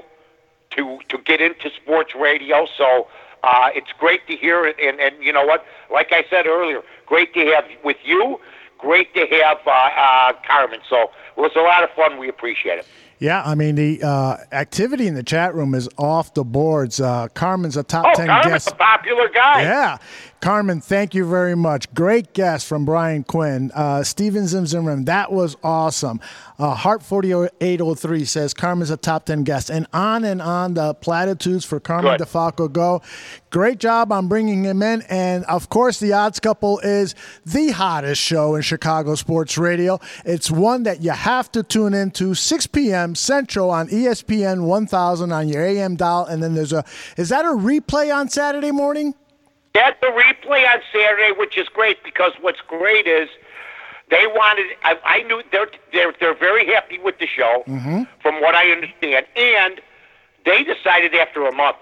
to to get into sports radio. So uh, it's great to hear it. And, and you know what? Like I said earlier, great to have with you. Great to have uh, uh, Carmen. So it was a lot of fun. We appreciate it. Yeah, I mean, the uh, activity in the chat room is off the boards. Uh, Carmen's a top oh, ten Carmen's guest. a popular guy. Yeah. Carmen, thank you very much. Great guest from Brian Quinn. Uh, Steven Zimmerman, that was awesome. Uh, Heart forty-eight oh three says Carmen's a top ten guest. And on and on the platitudes for Carmen Good. DeFalco go. Great job on bringing him in. And, of course, The Odds Couple is the hottest show in Chicago sports radio. It's one that you have to tune into, six p.m. Central on E S P N one thousand on your A M dial. And then there's a – is that a replay on Saturday morning? Get the replay on Saturday, which is great because what's great is they wanted. I, I knew they're they're they're very happy with the show, mm-hmm. from what I understand, and they decided after a month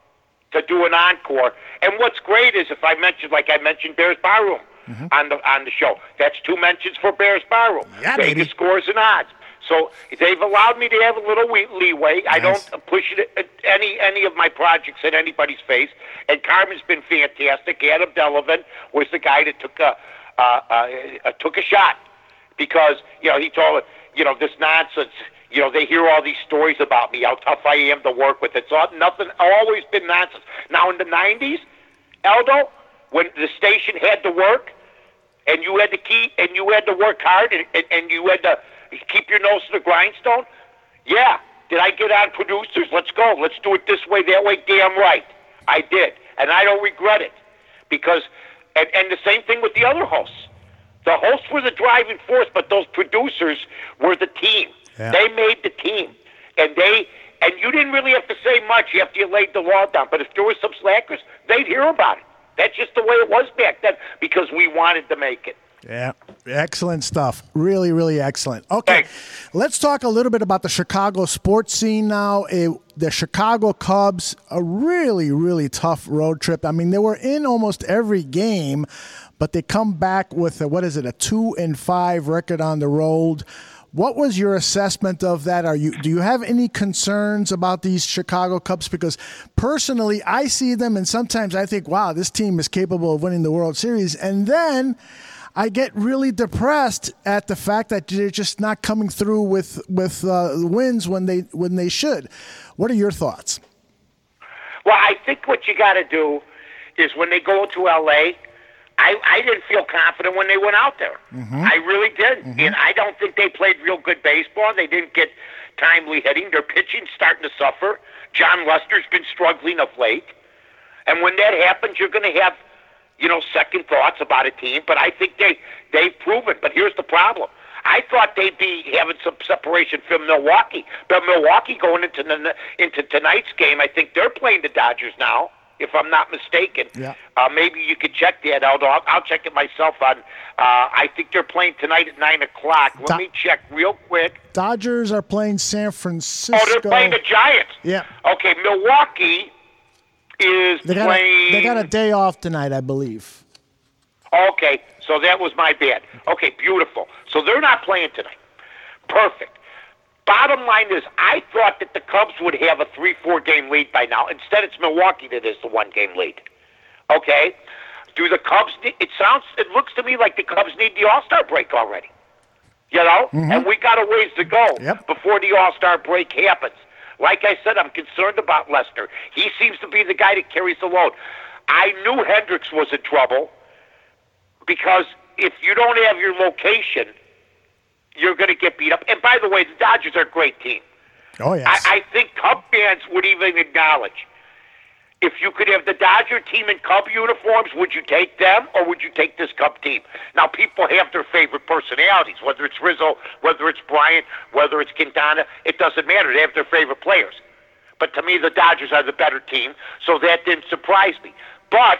to do an encore. And what's great is if I mentioned, like I mentioned, Bears Barroom mm-hmm. on the on the show. That's two mentions for Bears Barroom. Yeah, Vegas baby. Scores and Odds. So they've allowed me to have a little leeway. Nice. I don't push it at any any of my projects in anybody's face. And Carmen's been fantastic. Adam Delavan was the guy that took a uh, uh, uh, took a shot because you know he told it, you know this nonsense. You know they hear all these stories about me, how tough I am to work with. It's all, nothing. Always been nonsense. Now in the nineties, Aldo, when the station had to work, and you had to keep and you had to work hard, and, and, and you had to keep your nose to the grindstone? Yeah. Did I get on producers? Let's go. Let's do it this way, that way. Damn right. I did. And I don't regret it. Because, and, and the same thing with the other hosts. The hosts were the driving force, but those producers were the team. Yeah. They made the team. And they, and you didn't really have to say much after you laid the law down. But if there were some slackers, they'd hear about it. That's just the way it was back then because we wanted to make it. Yeah, excellent stuff. Really, really excellent. Okay, Thanks. Let's talk a little bit about the Chicago sports scene now. It, the Chicago Cubs, a really, really tough road trip. I mean, they were in almost every game, but they come back with, a, what is it, a two and five record on the road. What was your assessment of that? Are you do you have any concerns about these Chicago Cubs? Because personally, I see them, and sometimes I think, wow, this team is capable of winning the World Series. And then I get really depressed at the fact that they're just not coming through with with uh, wins when they when they should. What are your thoughts? Well, I think what you got to do is when they go to L A, I, I didn't feel confident when they went out there. Mm-hmm. I really didn't. Mm-hmm. And I don't think they played real good baseball. They didn't get timely hitting. Their pitching's starting to suffer. John Lester's been struggling of late. And when that happens, you're going to have, you know, second thoughts about a team. But I think they, they've proven. But here's the problem. I thought they'd be having some separation from Milwaukee. But Milwaukee going into the, into tonight's game, I think they're playing the Dodgers now, if I'm not mistaken. Yeah. Uh, maybe you could check that out. I'll, I'll check it myself on. Uh, I think they're playing tonight at nine o'clock. Let Do- me check real quick. Dodgers are playing San Francisco. Oh, they're playing the Giants. Yeah. Okay, Milwaukee is They got, playing. a, they got a day off tonight, I believe. Okay, so that was my bad. Okay, beautiful. So they're not playing tonight. Perfect. Bottom line is, I thought that the Cubs would have a three four game lead by now. Instead, it's Milwaukee that is the one-game lead. Okay? Do the Cubs need, it sounds, it looks to me like the Cubs need the All-Star break already. You know, Mm-hmm. and we got a ways to go Yep. before the All-Star break happens. Like I said, I'm concerned about Lester. He seems to be the guy that carries the load. I knew Hendricks was in trouble because if you don't have your location, you're going to get beat up. And by the way, the Dodgers are a great team. Oh, yes. I, I think Cub fans would even acknowledge, if you could have the Dodger team in Cub uniforms, would you take them or would you take this Cub team? Now, people have their favorite personalities, whether it's Rizzo, whether it's Bryant, whether it's Quintana. It doesn't matter. They have their favorite players. But to me, the Dodgers are the better team, so that didn't surprise me. But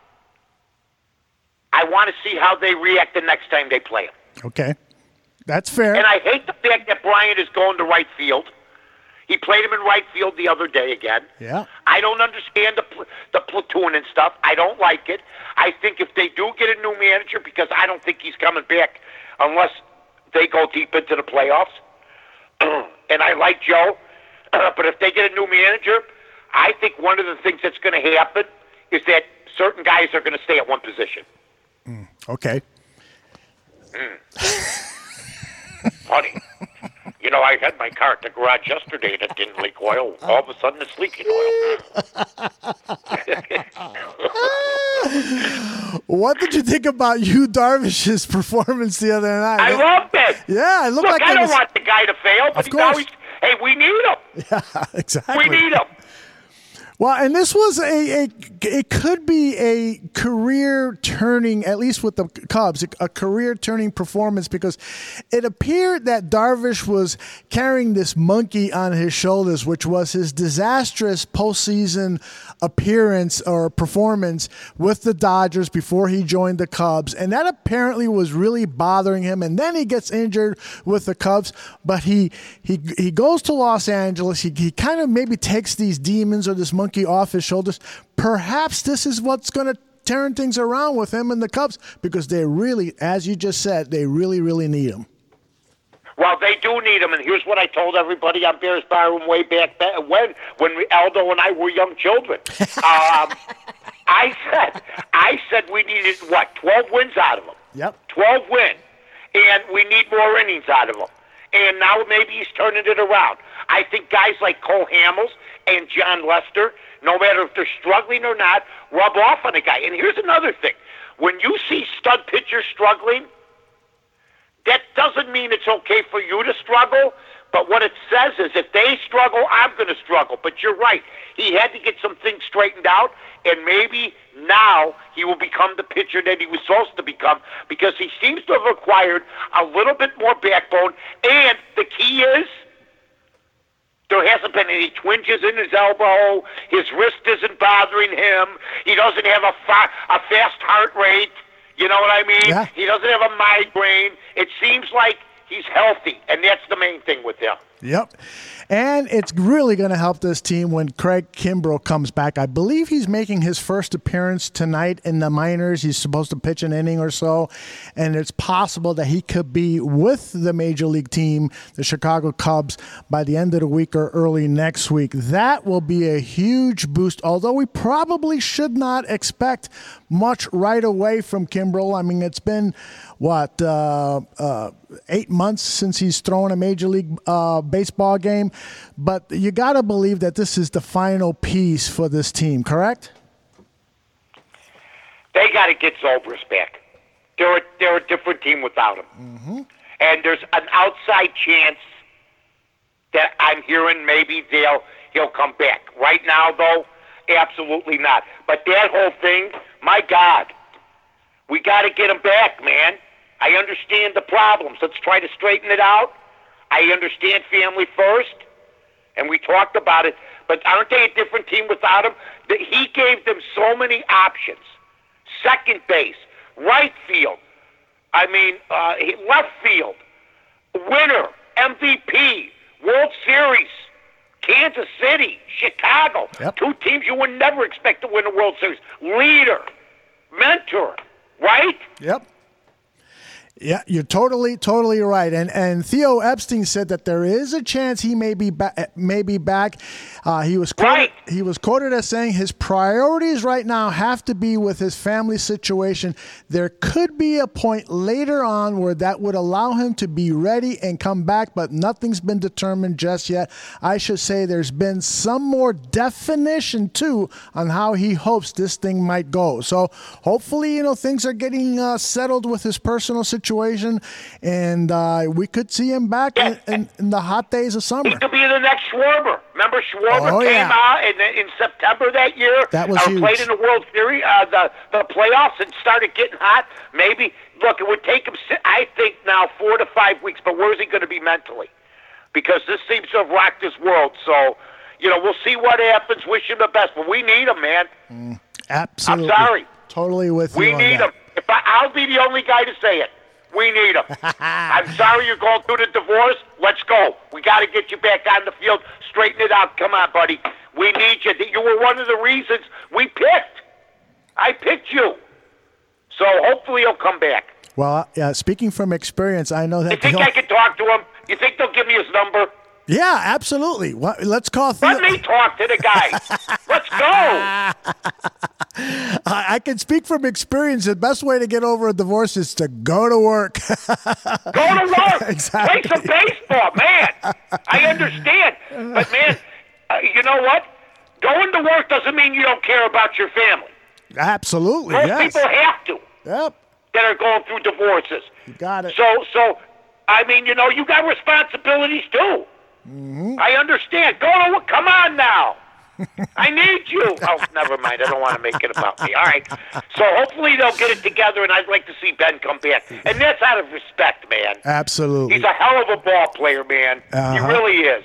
I want to see how they react the next time they play them. Okay. That's fair. And I hate the fact that Bryant is going to right field. He played him in right field the other day again. Yeah. I don't understand the pl- the platoon and stuff. I don't like it. I think if they do get a new manager, because I don't think he's coming back unless they go deep into the playoffs. And I like Joe, but if they get a new manager, I think one of the things that's going to happen is that certain guys are going to stay at one position. Mm, okay. Mm. Funny. You know, I had my car at the garage yesterday that didn't leak oil. All of a sudden, it's leaking oil. What did you think about Yu Darvish's performance the other night? I loved it. Yeah, it looked Look, like I it don't was... want the guy to fail, but Of he's course. always, hey, we need him. Yeah, exactly. We need him. Well, and this was a, a it could be a career turning, at least with the Cubs, a, a career turning performance, because it appeared that Darvish was carrying this monkey on his shoulders, which was his disastrous postseason appearance or performance with the Dodgers before he joined the Cubs. And that apparently was really bothering him. And then he gets injured with the Cubs, but he he he goes to Los Angeles. He, he kind of maybe takes these demons or this monkey off his shoulders. Perhaps this is what's going to turn things around with him and the Cubs, because they really, as you just said, they really, really need him. Well, they do need him, and here's what I told everybody on Bears Barroom way back then, when when we, Aldo and I were young children. um, I said, I said we needed what, twelve wins out of him. Yep. twelve wins, and we need more innings out of him. And now maybe he's turning it around. I think guys like Cole Hamels and John Lester, no matter if they're struggling or not, rub off on a guy. And here's another thing. When you see stud pitchers struggling, that doesn't mean it's okay for you to struggle, but what it says is if they struggle, I'm going to struggle. But you're right. He had to get some things straightened out, and maybe now he will become the pitcher that he was supposed to become, because he seems to have acquired a little bit more backbone. And the key is, there hasn't been any twinges in his elbow. His wrist isn't bothering him. He doesn't have a, fa- a fast heart rate. You know what I mean? Yeah. He doesn't have a migraine. It seems like he's healthy, and that's the main thing with him. Yep. And it's really going to help this team when Craig Kimbrell comes back. I believe he's making his first appearance tonight in the minors. He's supposed to pitch an inning or so, and it's possible that he could be with the major league team, the Chicago Cubs, by the end of the week or early next week. That will be a huge boost, although we probably should not expect much right away from Kimbrell. I mean, it's been, what, uh, uh, eight months since he's thrown a major league uh, baseball game. But you got to believe that this is the final piece for this team, correct? They got to get Zobrist back. They're a, they're a different team without him. Mm-hmm. And there's an outside chance that I'm hearing maybe they'll he'll come back. Right now, though, absolutely not. But that whole thing, my God, we got to get him back, man. I understand the problems. Let's try to straighten it out. I understand family first, and we talked about it. But aren't they a different team without him? That he gave them so many options. Second base, right field. I mean, uh, left field, winner, M V P, World Series, Kansas City, Chicago. Yep. Two teams you would never expect to win a World Series. Leader, mentor, right? Yep. Yeah, you're totally, totally right. And and Theo Epstein said that there is a chance he may be back. May be back. Uh, he was quoted, right. he was quoted as saying his priorities right now have to be with his family situation. There could be a point later on where that would allow him to be ready and come back, but nothing's been determined just yet. I should say there's been some more definition too on how he hopes this thing might go. So hopefully, you know, things are getting uh, settled with his personal situation. Situation, and uh, we could see him back yeah. in, in, in the hot days of summer. He could be the next Schwarber. Remember, Schwarber oh, came yeah. out in, in September that year. That was uh, huge. Played in the World Series, uh, the the playoffs, and started getting hot. Maybe look, it would take him. I think now four to five weeks. But where is he going to be mentally? Because this seems to have rocked his world. So, you know, we'll see what happens. Wish him the best, but we need him, man. Mm, absolutely. I'm sorry. Totally with we you. We need on that. him. If I, I'll be the only guy to say it. We need him. I'm sorry you're going through the divorce. Let's go. We got to get you back on the field. Straighten it out. Come on, buddy. We need you. You were one of the reasons we picked. I picked you. So hopefully he'll come back. Well, uh, speaking from experience, I know that. You think I can talk to him? You think they'll give me his number? Yeah, absolutely. Well, let's call Theo. Let me talk to the guy. Let's go. I can speak from experience. The best way to get over a divorce is to go to work. Go to work. Exactly. Play some baseball, man. I understand. But, man, uh, you know what? Going to work doesn't mean you don't care about your family. Absolutely, Most yes. people have to. Yep. That are going through divorces. You got it. So, so, I mean, you know, you got responsibilities, too. Mm-hmm. I understand. Go to work. Come on now. I need you. Oh, never mind. I don't want to make it about me. All right. So hopefully they'll get it together, and I'd like to see Ben come back. And that's out of respect, man. Absolutely. He's a hell of a ball player, man. Uh-huh. He really is.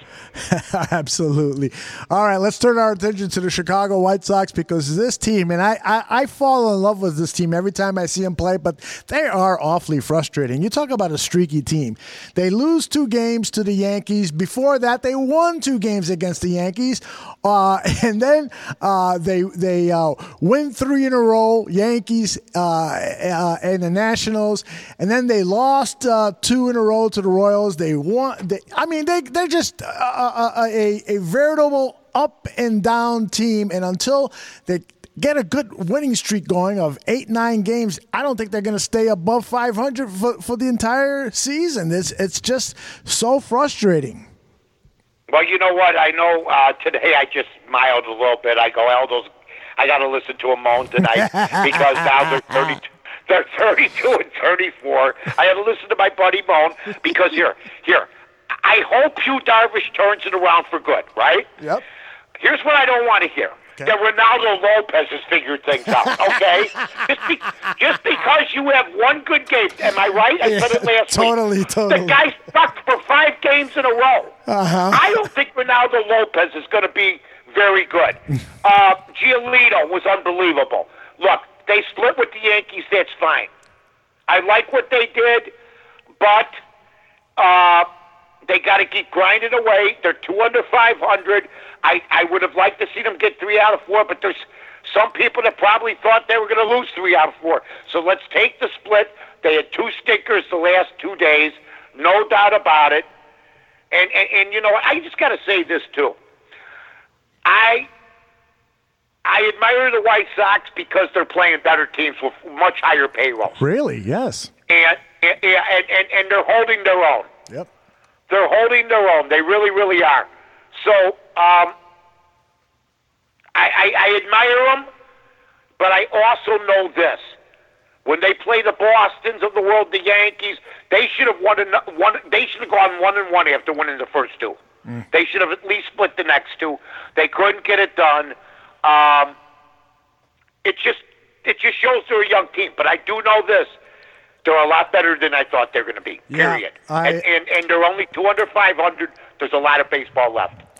Absolutely. All right, let's turn our attention to the Chicago White Sox because this team, and I, I, I fall in love with this team every time I see them play, but they are awfully frustrating. You talk about a streaky team. They lose two games to the Yankees. Before that, they won two games against the Yankees. Uh, and then uh, they they uh, win three in a row, Yankees uh, uh, and the Nationals. And then they lost uh, two in a row to the Royals. They won. They, I mean, they, they're just uh, a, a, a veritable up and down team. And until they get a good winning streak going of eight, nine games, I don't think they're going to stay above five hundred for, for the entire season. It's, it's just so frustrating. Well, you know what? I know uh, today I just smiled a little bit. I go, Aldo's, I got to listen to him moan tonight because now they're thirty-two, they're thirty-two and thirty-four. I had to listen to my buddy moan because here, here, I hope Hugh Darvish turns it around for good, right? Yep. Here's what I don't want to hear. Okay. That Ronaldo Lopez has figured things out, okay? just, be, just because you have one good game, am I right? I yeah, said it last totally, week. Totally, totally. The guy sucked for five games in a row. Uh-huh. I don't think Ronaldo Lopez is going to be very good. uh, Giolito was unbelievable. Look, they split with the Yankees, that's fine. I like what they did, but uh, they got to keep grinding away. They're two under five hundred. I, I would have liked to see them get three out of four, but there's some people that probably thought they were going to lose three out of four. So let's take the split. They had two stinkers the last two days, no doubt about it. And, and, and you know, I just got to say this, too. I I admire the White Sox because they're playing better teams with much higher payrolls. Really? Yes. And and, and, and, and they're holding their own. Yep. They're holding their own. They really, really are. So um, I, I, I admire them, but I also know this. When they play the Bostons of the world, the Yankees, they should have won. one They should have gone one and one after winning the first two. Mm. They should have at least split the next two. They couldn't get it done. Um, it just it just shows they're a young team. But I do know this: they're a lot better than I thought they were going to be. Yeah, period. I, and, and and they're only two under five hundred. There's a lot of baseball left.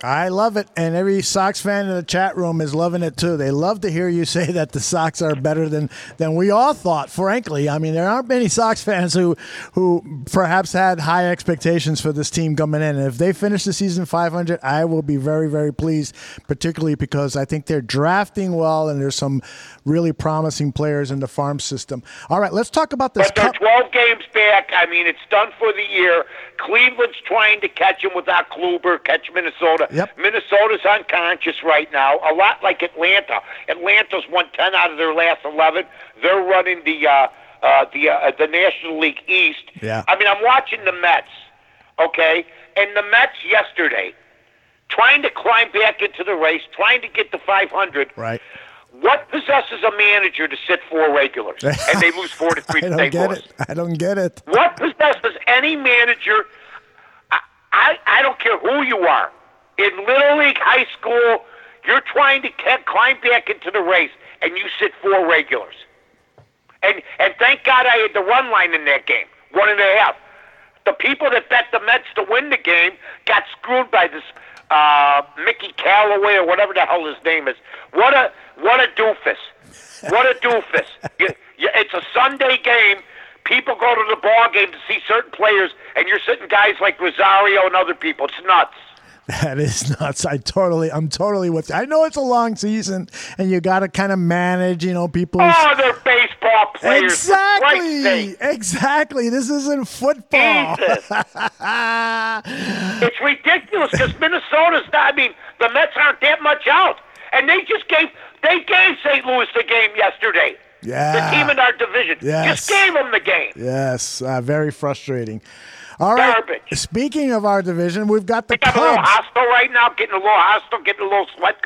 I love it, and every Sox fan in the chat room is loving it too. They love to hear you say that the Sox are better than, than we all thought, frankly. I mean, there aren't many Sox fans who who perhaps had high expectations for this team coming in. And if they finish the season five hundred, I will be very, very pleased, particularly because I think they're drafting well and there's some really promising players in the farm system. All right, let's talk about this. But they're twelve games back. I mean, it's done for the year. Cleveland's trying to catch him without Kluber, catch Minnesota. Yep. Minnesota's unconscious right now, a lot like Atlanta. Atlanta's won ten out of their last eleven. They're running the uh, uh, the uh, the National League East. Yeah. I mean, I'm watching the Mets, okay? And the Mets yesterday, trying to climb back into the race, trying to get to five hundred. Right. What possesses a manager to sit four regulars and they lose four to three? I don't get it. I don't get it. What possesses any manager? I, I I don't care who you are. In Little League, high school, you're trying to get, climb back into the race, and you sit four regulars. And and thank God I had the run line in that game, one and a half. The people that bet the Mets to win the game got screwed by this uh, Mickey Callaway or whatever the hell his name is. What a what a doofus! What a doofus! you, you, it's a Sunday game. People go to the ball game to see certain players, and you're sitting guys like Rosario and other people. It's nuts. That is nuts. I totally, I'm totally with you. I know it's a long season, and you got to kind of manage, you know, people. Oh, they're baseball players. Exactly. Exactly. This isn't football. Jesus. It's ridiculous because Minnesota's not, I mean, the Mets aren't that much out. And they just gave, they gave Saint Louis the game yesterday. Yeah. The team in our division. Yes. Just gave them the game. Yes. Uh, very frustrating. All right. Garbage. Speaking of our division, we've got the Cubs. Cubs. A little hostile right now, getting a little hostile, getting a little sweat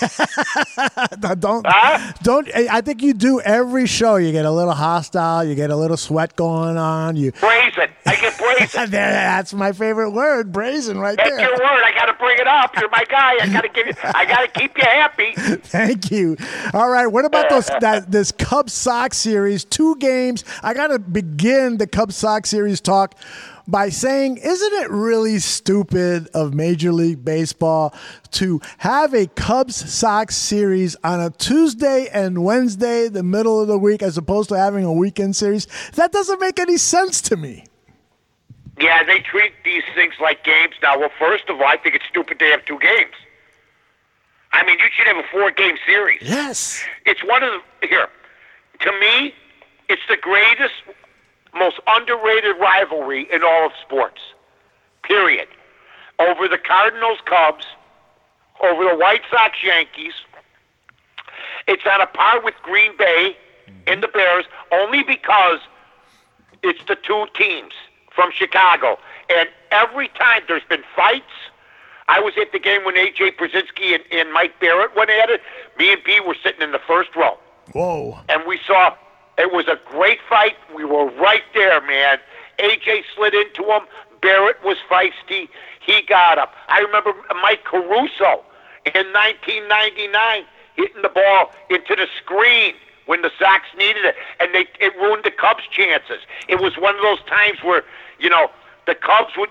going. don't, huh? don't. I think you do every show. You get a little hostile. You get a little sweat going on. You brazen. I get brazen. That's my favorite word, brazen, right That's there. That's your word. I got to bring it up. You're my guy. I got to give you. I got to keep you happy. Thank you. All right. What about those that this Cubs Sox series? Two games. I got to begin the Cubs Sox series talk by saying, isn't it really stupid of Major League Baseball to have a Cubs-Sox series on a Tuesday and Wednesday, the middle of the week, as opposed to having a weekend series? That doesn't make any sense to me. Yeah, they treat these things like games now. Well, first of all, I think it's stupid to have two games. I mean, you should have a four-game series. Yes. It's one of the, here, to me, it's the greatest, most underrated rivalry in all of sports, period. Over the Cardinals-Cubs, over the White Sox-Yankees. It's on a par with Green Bay and the Bears, only because it's the two teams from Chicago. And every time there's been fights, I was at the game when A J Pierzynski and, and Mike Barrett went at it. Me and B were sitting in the first row. Whoa. And we saw... It was a great fight. We were right there, man. A J slid into him. Barrett was feisty. He got up. I remember Mike Caruso in nineteen ninety-nine hitting the ball into the screen when the Sox needed it, and they it ruined the Cubs' chances. It was one of those times where, you know, the Cubs would,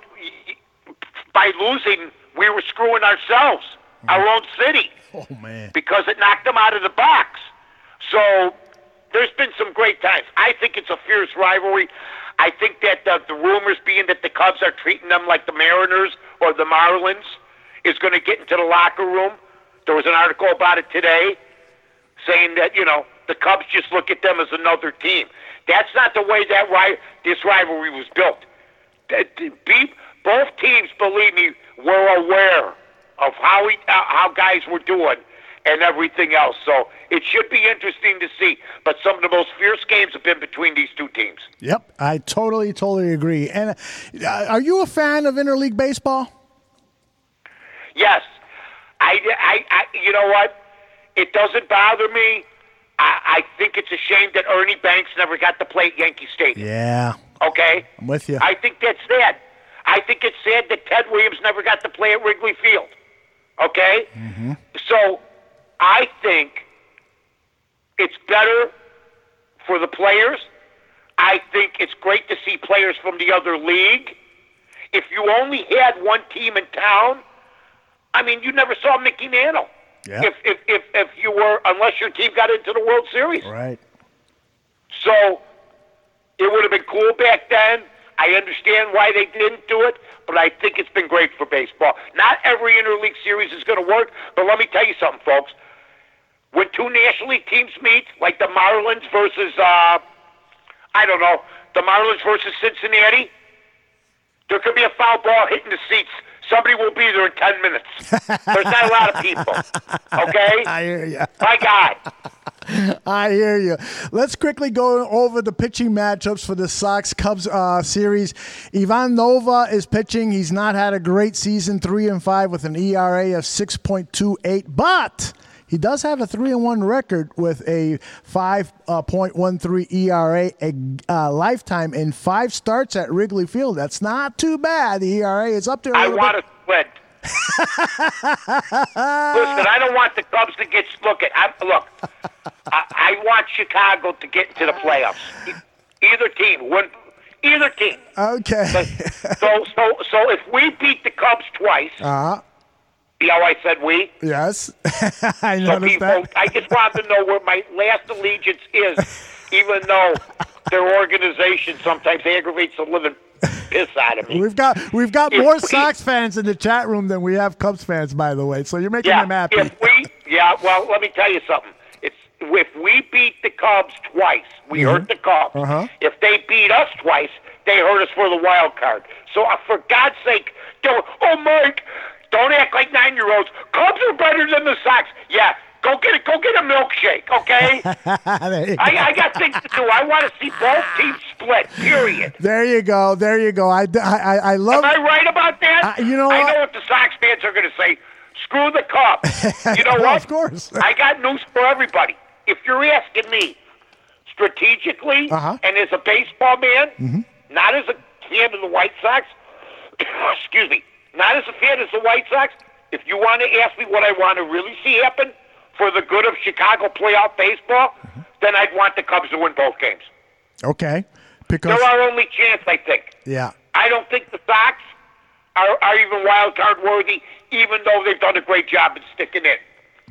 by losing, we were screwing ourselves, mm-hmm. our own city. Oh, man. Because it knocked them out of the box. So... there's been some great times. I think it's a fierce rivalry. I think that the, the rumors being that the Cubs are treating them like the Mariners or the Marlins is going to get into the locker room. There was an article about it today saying that, you know, the Cubs just look at them as another team. That's not the way that ri- this rivalry was built. Both teams, believe me, were aware of how, we, how guys were doing and everything else. So it should be interesting to see. But some of the most fierce games have been between these two teams. Yep, I totally, totally agree. And uh, are you a fan of interleague baseball? Yes. I, I, I, you know what? It doesn't bother me. I, I think it's a shame that Ernie Banks never got to play at Yankee Stadium. Yeah. Okay? I'm with you. I think that's sad. I think it's sad that Ted Williams never got to play at Wrigley Field. Okay? Mm-hmm. So... I think it's better for the players. I think it's great to see players from the other league. If you only had one team in town, I mean, you never saw Mickey Mantle. Yeah. If, if if if you were, unless your team got into the World Series. Right. So it would have been cool back then. I understand why they didn't do it, but I think it's been great for baseball. Not every interleague series is going to work, but let me tell you something, folks. When two National League teams meet, like the Marlins versus, uh, I don't know, the Marlins versus Cincinnati, there could be a foul ball hitting the seats. Somebody will be there in ten minutes. There's not a lot of people. Okay? I hear you. My God. I hear you. Let's quickly go over the pitching matchups for the Sox-Cubs uh, series. Ivan Nova is pitching. He's not had a great season, three and five with an E R A of six point two eight, but he does have a three and one record with a five point one three E R A, a uh, lifetime in five starts at Wrigley Field. That's not too bad. The E R A is up there a I little want bit. to split. Listen, I don't want the Cubs to get look at. I, look, I, I want Chicago to get into the playoffs. Either team, win. Either team. Okay. So, so, so if we beat the Cubs twice, Uh-huh. you know, I said we. Yes. I So noticed people, that. I just wanted to know where my last allegiance is, even though their organization sometimes aggravates the living piss out of me. We've got we've got If more we- Sox fans in the chat room than we have Cubs fans, by the way. So you're making Yeah, them happy. if we, yeah. Well, let me tell you something. It's if we beat the Cubs twice, we hurt the Cubs. Uh-huh. If they beat us twice, they hurt us for the wild card. So uh, for God's sake, don't. Oh, Mike, don't act like nine-year-olds. Cubs are better than the Sox. Yeah, go get it. Go get a milkshake, okay? There you go. I, I got things to do. I want to see both teams split. Period. There you go. There you go. I, I, I love. Am I right about that? Uh, you know I what? know what the Sox fans are going to say. Screw the Cubs. You know Well, what? of course. I got news for everybody. If you're asking me strategically Uh-huh. and as a baseball man, mm-hmm. not as a fan of the White Sox, excuse me, not as a fan of the White Sox, if you want to ask me what I want to really see happen for the good of Chicago playoff baseball, mm-hmm. then I'd want the Cubs to win both games. Okay. Because They're our only chance, I think. yeah. I don't think the Sox are, are even wild card worthy, even though they've done a great job in sticking in.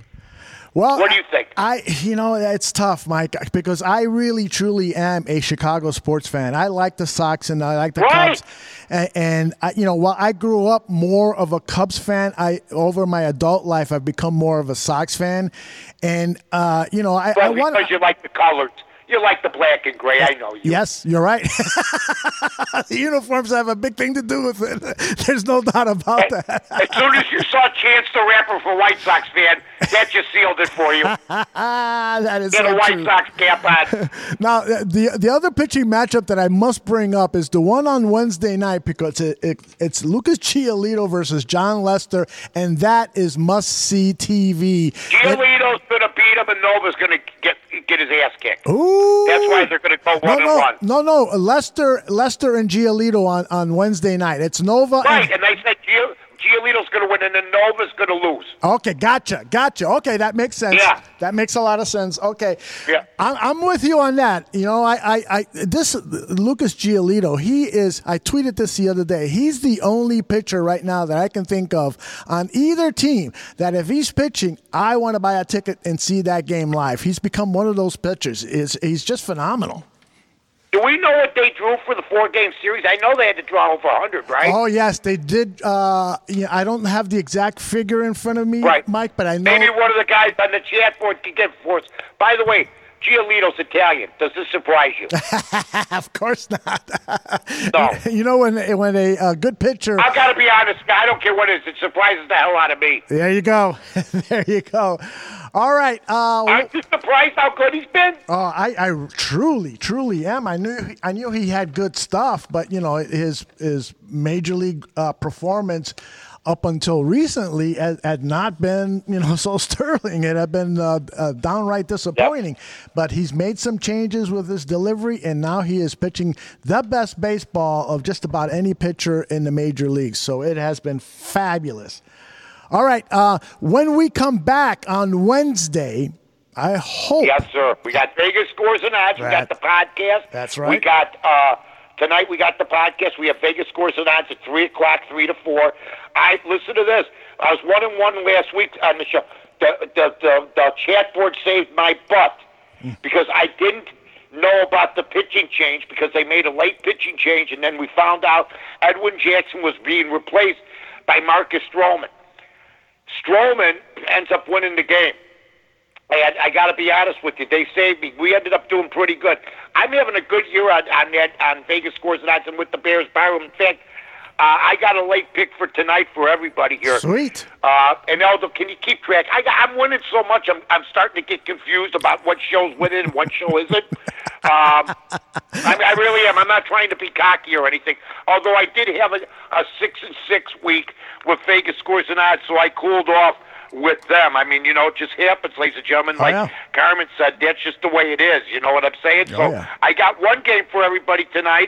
Well, What do you think? I, you know, it's tough, Mike, because I really, truly am a Chicago sports fan. I like the Sox and I like the Right. Cubs, and, and I, you know, while I grew up more of a Cubs fan, I over my adult life I've become more of a Sox fan, and uh, you know, I, Well, I want. because you like the colors. You like the black and gray. I know you. Yes, you're right. The uniforms have a big thing to do with it. There's no doubt about As, that. as soon as you saw Chance the Rapper for White Sox fan, that just sealed it for you. Ah, that is Get so a White true. Sox cap on. Now, uh, the the other pitching matchup that I must bring up is the one on Wednesday night because it, it, it's Lucas Giolito versus John Lester, and that is must-see T V. Giolito's going to beat him, and Nova's going to get get his ass kicked. Ooh. That's why they're going to go No, one and no, one. no, no. Lester, Lester, and Giolito on, on Wednesday night. It's Nova. Right, And, and they said Gio, Giolito's going to win, and then Nova's going to lose. okay, gotcha, gotcha. Okay, that makes sense. Yeah. That makes a lot of sense. Okay. Yeah. I'm, I'm with you on that. You know, I, I, I, this Lucas Giolito, he is, I tweeted this the other day. He's the only pitcher right now that I can think of on either team that if he's pitching, I want to buy a ticket and see that game live. He's become one of those pitchers. Is He's just phenomenal. Do we know what they drew for the four-game series? I know they had to draw over one hundred, right? Oh, yes, they did. Uh, yeah, I don't have the exact figure in front of me, Right. Mike, but I know. Maybe one of the guys on the chat board could get for us. By the way, Giolito's Italian. Does this surprise you? Of course not. No. You know, when when a, a good pitcher. I've got to be honest, I don't care what it is. It surprises the hell out of me. There you go. There you go. All right. Uh, Aren't you surprised how good he's been? oh, I, I truly, truly am. I knew I knew he had good stuff, but you know his his major league uh, performance up until recently had, had not been, you know, so sterling. It had been uh, uh, downright disappointing. But he's made some changes with his delivery, and now he is pitching the best baseball of just about any pitcher in the major leagues. So it has been fabulous. All right. Uh, when we come back on Wednesday, I hope. Yes, sir. We got Vegas Scores and Odds. We That- got the podcast. That's We right. got uh, tonight we got the podcast. We have Vegas Scores and Odds at three o'clock, three to four. I listen to this. I was one and one last week on the show. The the the, the chat board saved my butt because I didn't know about the pitching change because they made a late pitching change, and then we found out Edwin Jackson was being replaced by Marcus Stroman. Stroman ends up winning the game. And I got to be honest with you, they saved me. We ended up doing pretty good. I'm having a good year on on, that, on Vegas Scores and Odds and with the Bears Barroom. In fact, uh, I got a late pick for tonight for everybody here. Sweet. Uh, and Aldo, can you keep track? I got, I'm winning so much, I'm I'm starting to get confused about what show's winning and what show isn't. Um, I, mean, I really am. I'm not trying to be cocky or anything. Although I did have a, a six and six week with Vegas Scores and Odds, so I cooled off with them. I mean, you know, it just happens, ladies and gentlemen. Oh, like yeah. Carmen said, that's just the way it is. You know what I'm saying? Oh, so yeah. I got one game for everybody tonight.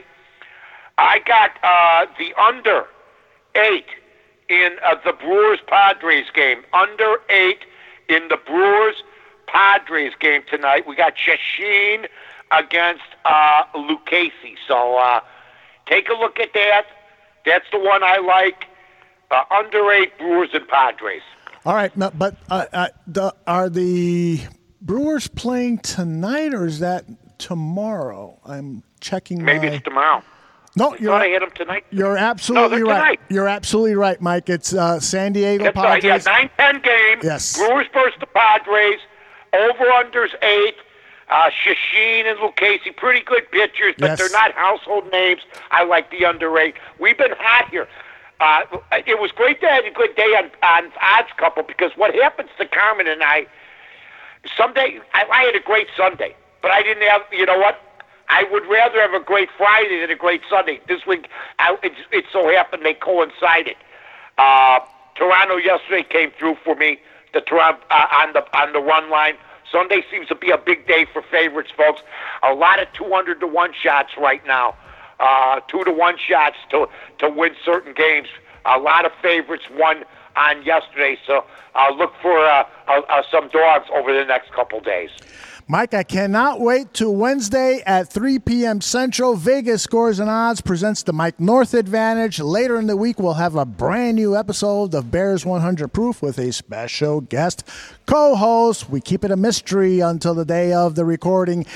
I got uh, the under eight in uh, the Brewers-Padres game. Under eight in the Brewers-Padres game tonight. We got Chachin against uh, Lucchesi. So uh, take a look at that. That's the one I like. Uh, under eight Brewers and Padres. All right, no, but uh, uh, the, are the Brewers playing tonight or is that tomorrow? I'm checking. Maybe my... it's tomorrow. No, I you're thought I hit them tonight. You're absolutely no, right. Tonight. You're absolutely right, Mike. It's uh, San Diego That's right. Padres. Yeah, nine ten game. Yes. Brewers versus the Padres. Over-unders eight. Uh, Chachin and Lucchesi, pretty good pitchers, but Yes. they're not household names. I like the under eight. We've been hot here. Uh, it was great to have a good day on, on Odds Couple because what happens to Carmen and I, someday, I, I had a great Sunday, but I didn't have, you know what? I would rather have a great Friday than a great Sunday. This week, I, it, it so happened they coincided. Uh, Toronto yesterday came through for me, the Toronto uh, on the on the run line. Sunday seems to be a big day for favorites, folks. A lot of two hundred to one shots right now. Uh, two to one shots to to win certain games. A lot of favorites won on yesterday, so I'll look for uh, uh, uh, some dogs over the next couple days. Mike, I cannot wait till Wednesday at three p.m. Central. Vegas Scores and Odds presents the Mike North Advantage. Later in the week, we'll have a brand new episode of Bears one hundred Proof with a special guest co-host. We keep it a mystery until the day of the recording.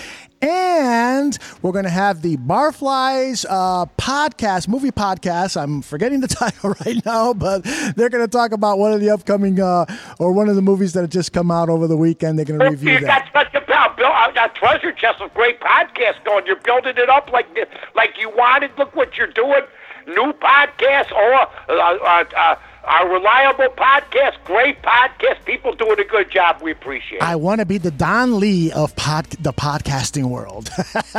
And we're going to have the Barflies uh, podcast, movie podcast. I'm forgetting the title right now, but they're going to talk about one of the upcoming uh, or one of the movies that have just come out over the weekend. They're going to review you that. got such a pal, Bill, a treasure chest of great podcasts going. You're building it up like like you wanted. Look what you're doing. New podcast or uh, uh, uh, our reliable podcast, great podcast. People doing a good job. We appreciate it. I want to be the Don Lee of pod, the podcasting world.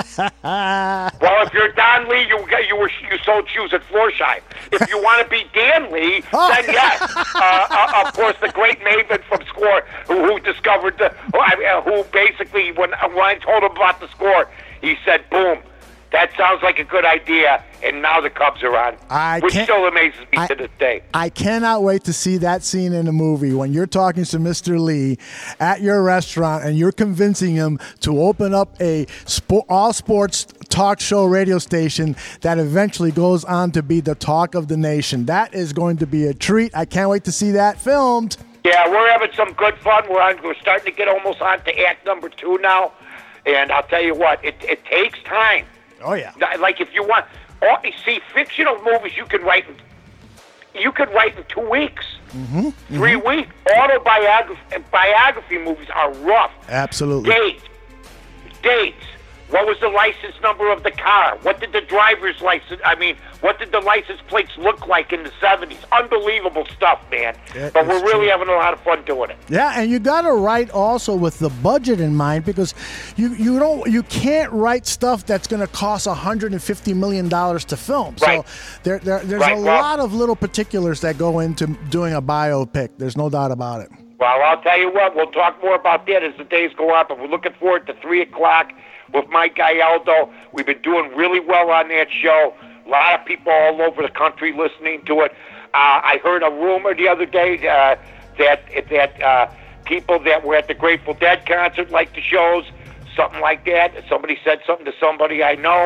Well, if you're Don Lee, you you were you sold shoes at Florsheim. If you want to be Dan Lee, then yes. Uh, uh, of course, the great maven from Score, who, who discovered the, who, I mean, uh, who basically when when I told him about the Score, he said, "Boom, that sounds like a good idea." And now the Cubs are on, I which can't- still amazes me I- to this day. I cannot wait to see that scene in a movie when you're talking to Mister Lee at your restaurant and you're convincing him to open up a sport, all sports talk show radio station that eventually goes on to be the talk of the nation. That is going to be a treat. I can't wait to see that filmed. Yeah, we're having some good fun. We're on. We're starting to get almost on to act number two now, and I'll tell you what, it it takes time. Oh, yeah. Like if you want, oh, see, fictional movies you can write. In, you can write in two weeks, Mm-hmm. three mm-hmm. weeks. Autobiography biography movies are rough. Absolutely. Dates, dates. What was the license number of the car? What did the driver's license? I mean, what did the license plates look like in the seventies? Unbelievable stuff, man. It but we're is really true. having a lot of fun doing it. Yeah, and you got to write also with the budget in mind because you you don't you can't write stuff that's going to cost one hundred fifty million dollars to film. Right. So there, there there's Right, a well- lot of little particulars that go into doing a biopic. There's no doubt about it. Well, I'll tell you what, we'll talk more about that as the days go on, but we're looking forward to three o'clock with my guy Aldo. We've been doing really well on that show. A lot of people all over the country listening to it. Uh, I heard a rumor the other day uh, that that uh, people that were at the Grateful Dead concert like the shows, something like that. Somebody said something to somebody I know,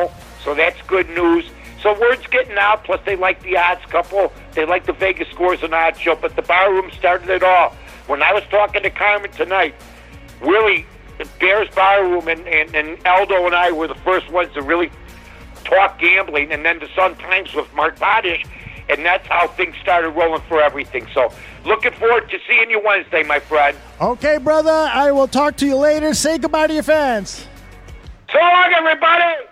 So that's good news. So word's getting out, plus they like the odds couple. They like the Vegas Scores and Odds show, but the barroom started it all. When I was talking to Carmen tonight, Willie, Bears Barroom, and, and, and Aldo and I were the first ones to really talk gambling, and then the Sun Times with Mark Bodish, and that's how things started rolling for everything. So looking forward to seeing you Wednesday, my friend. Okay, brother, I will talk to you later. Say goodbye to your fans. So long, everybody.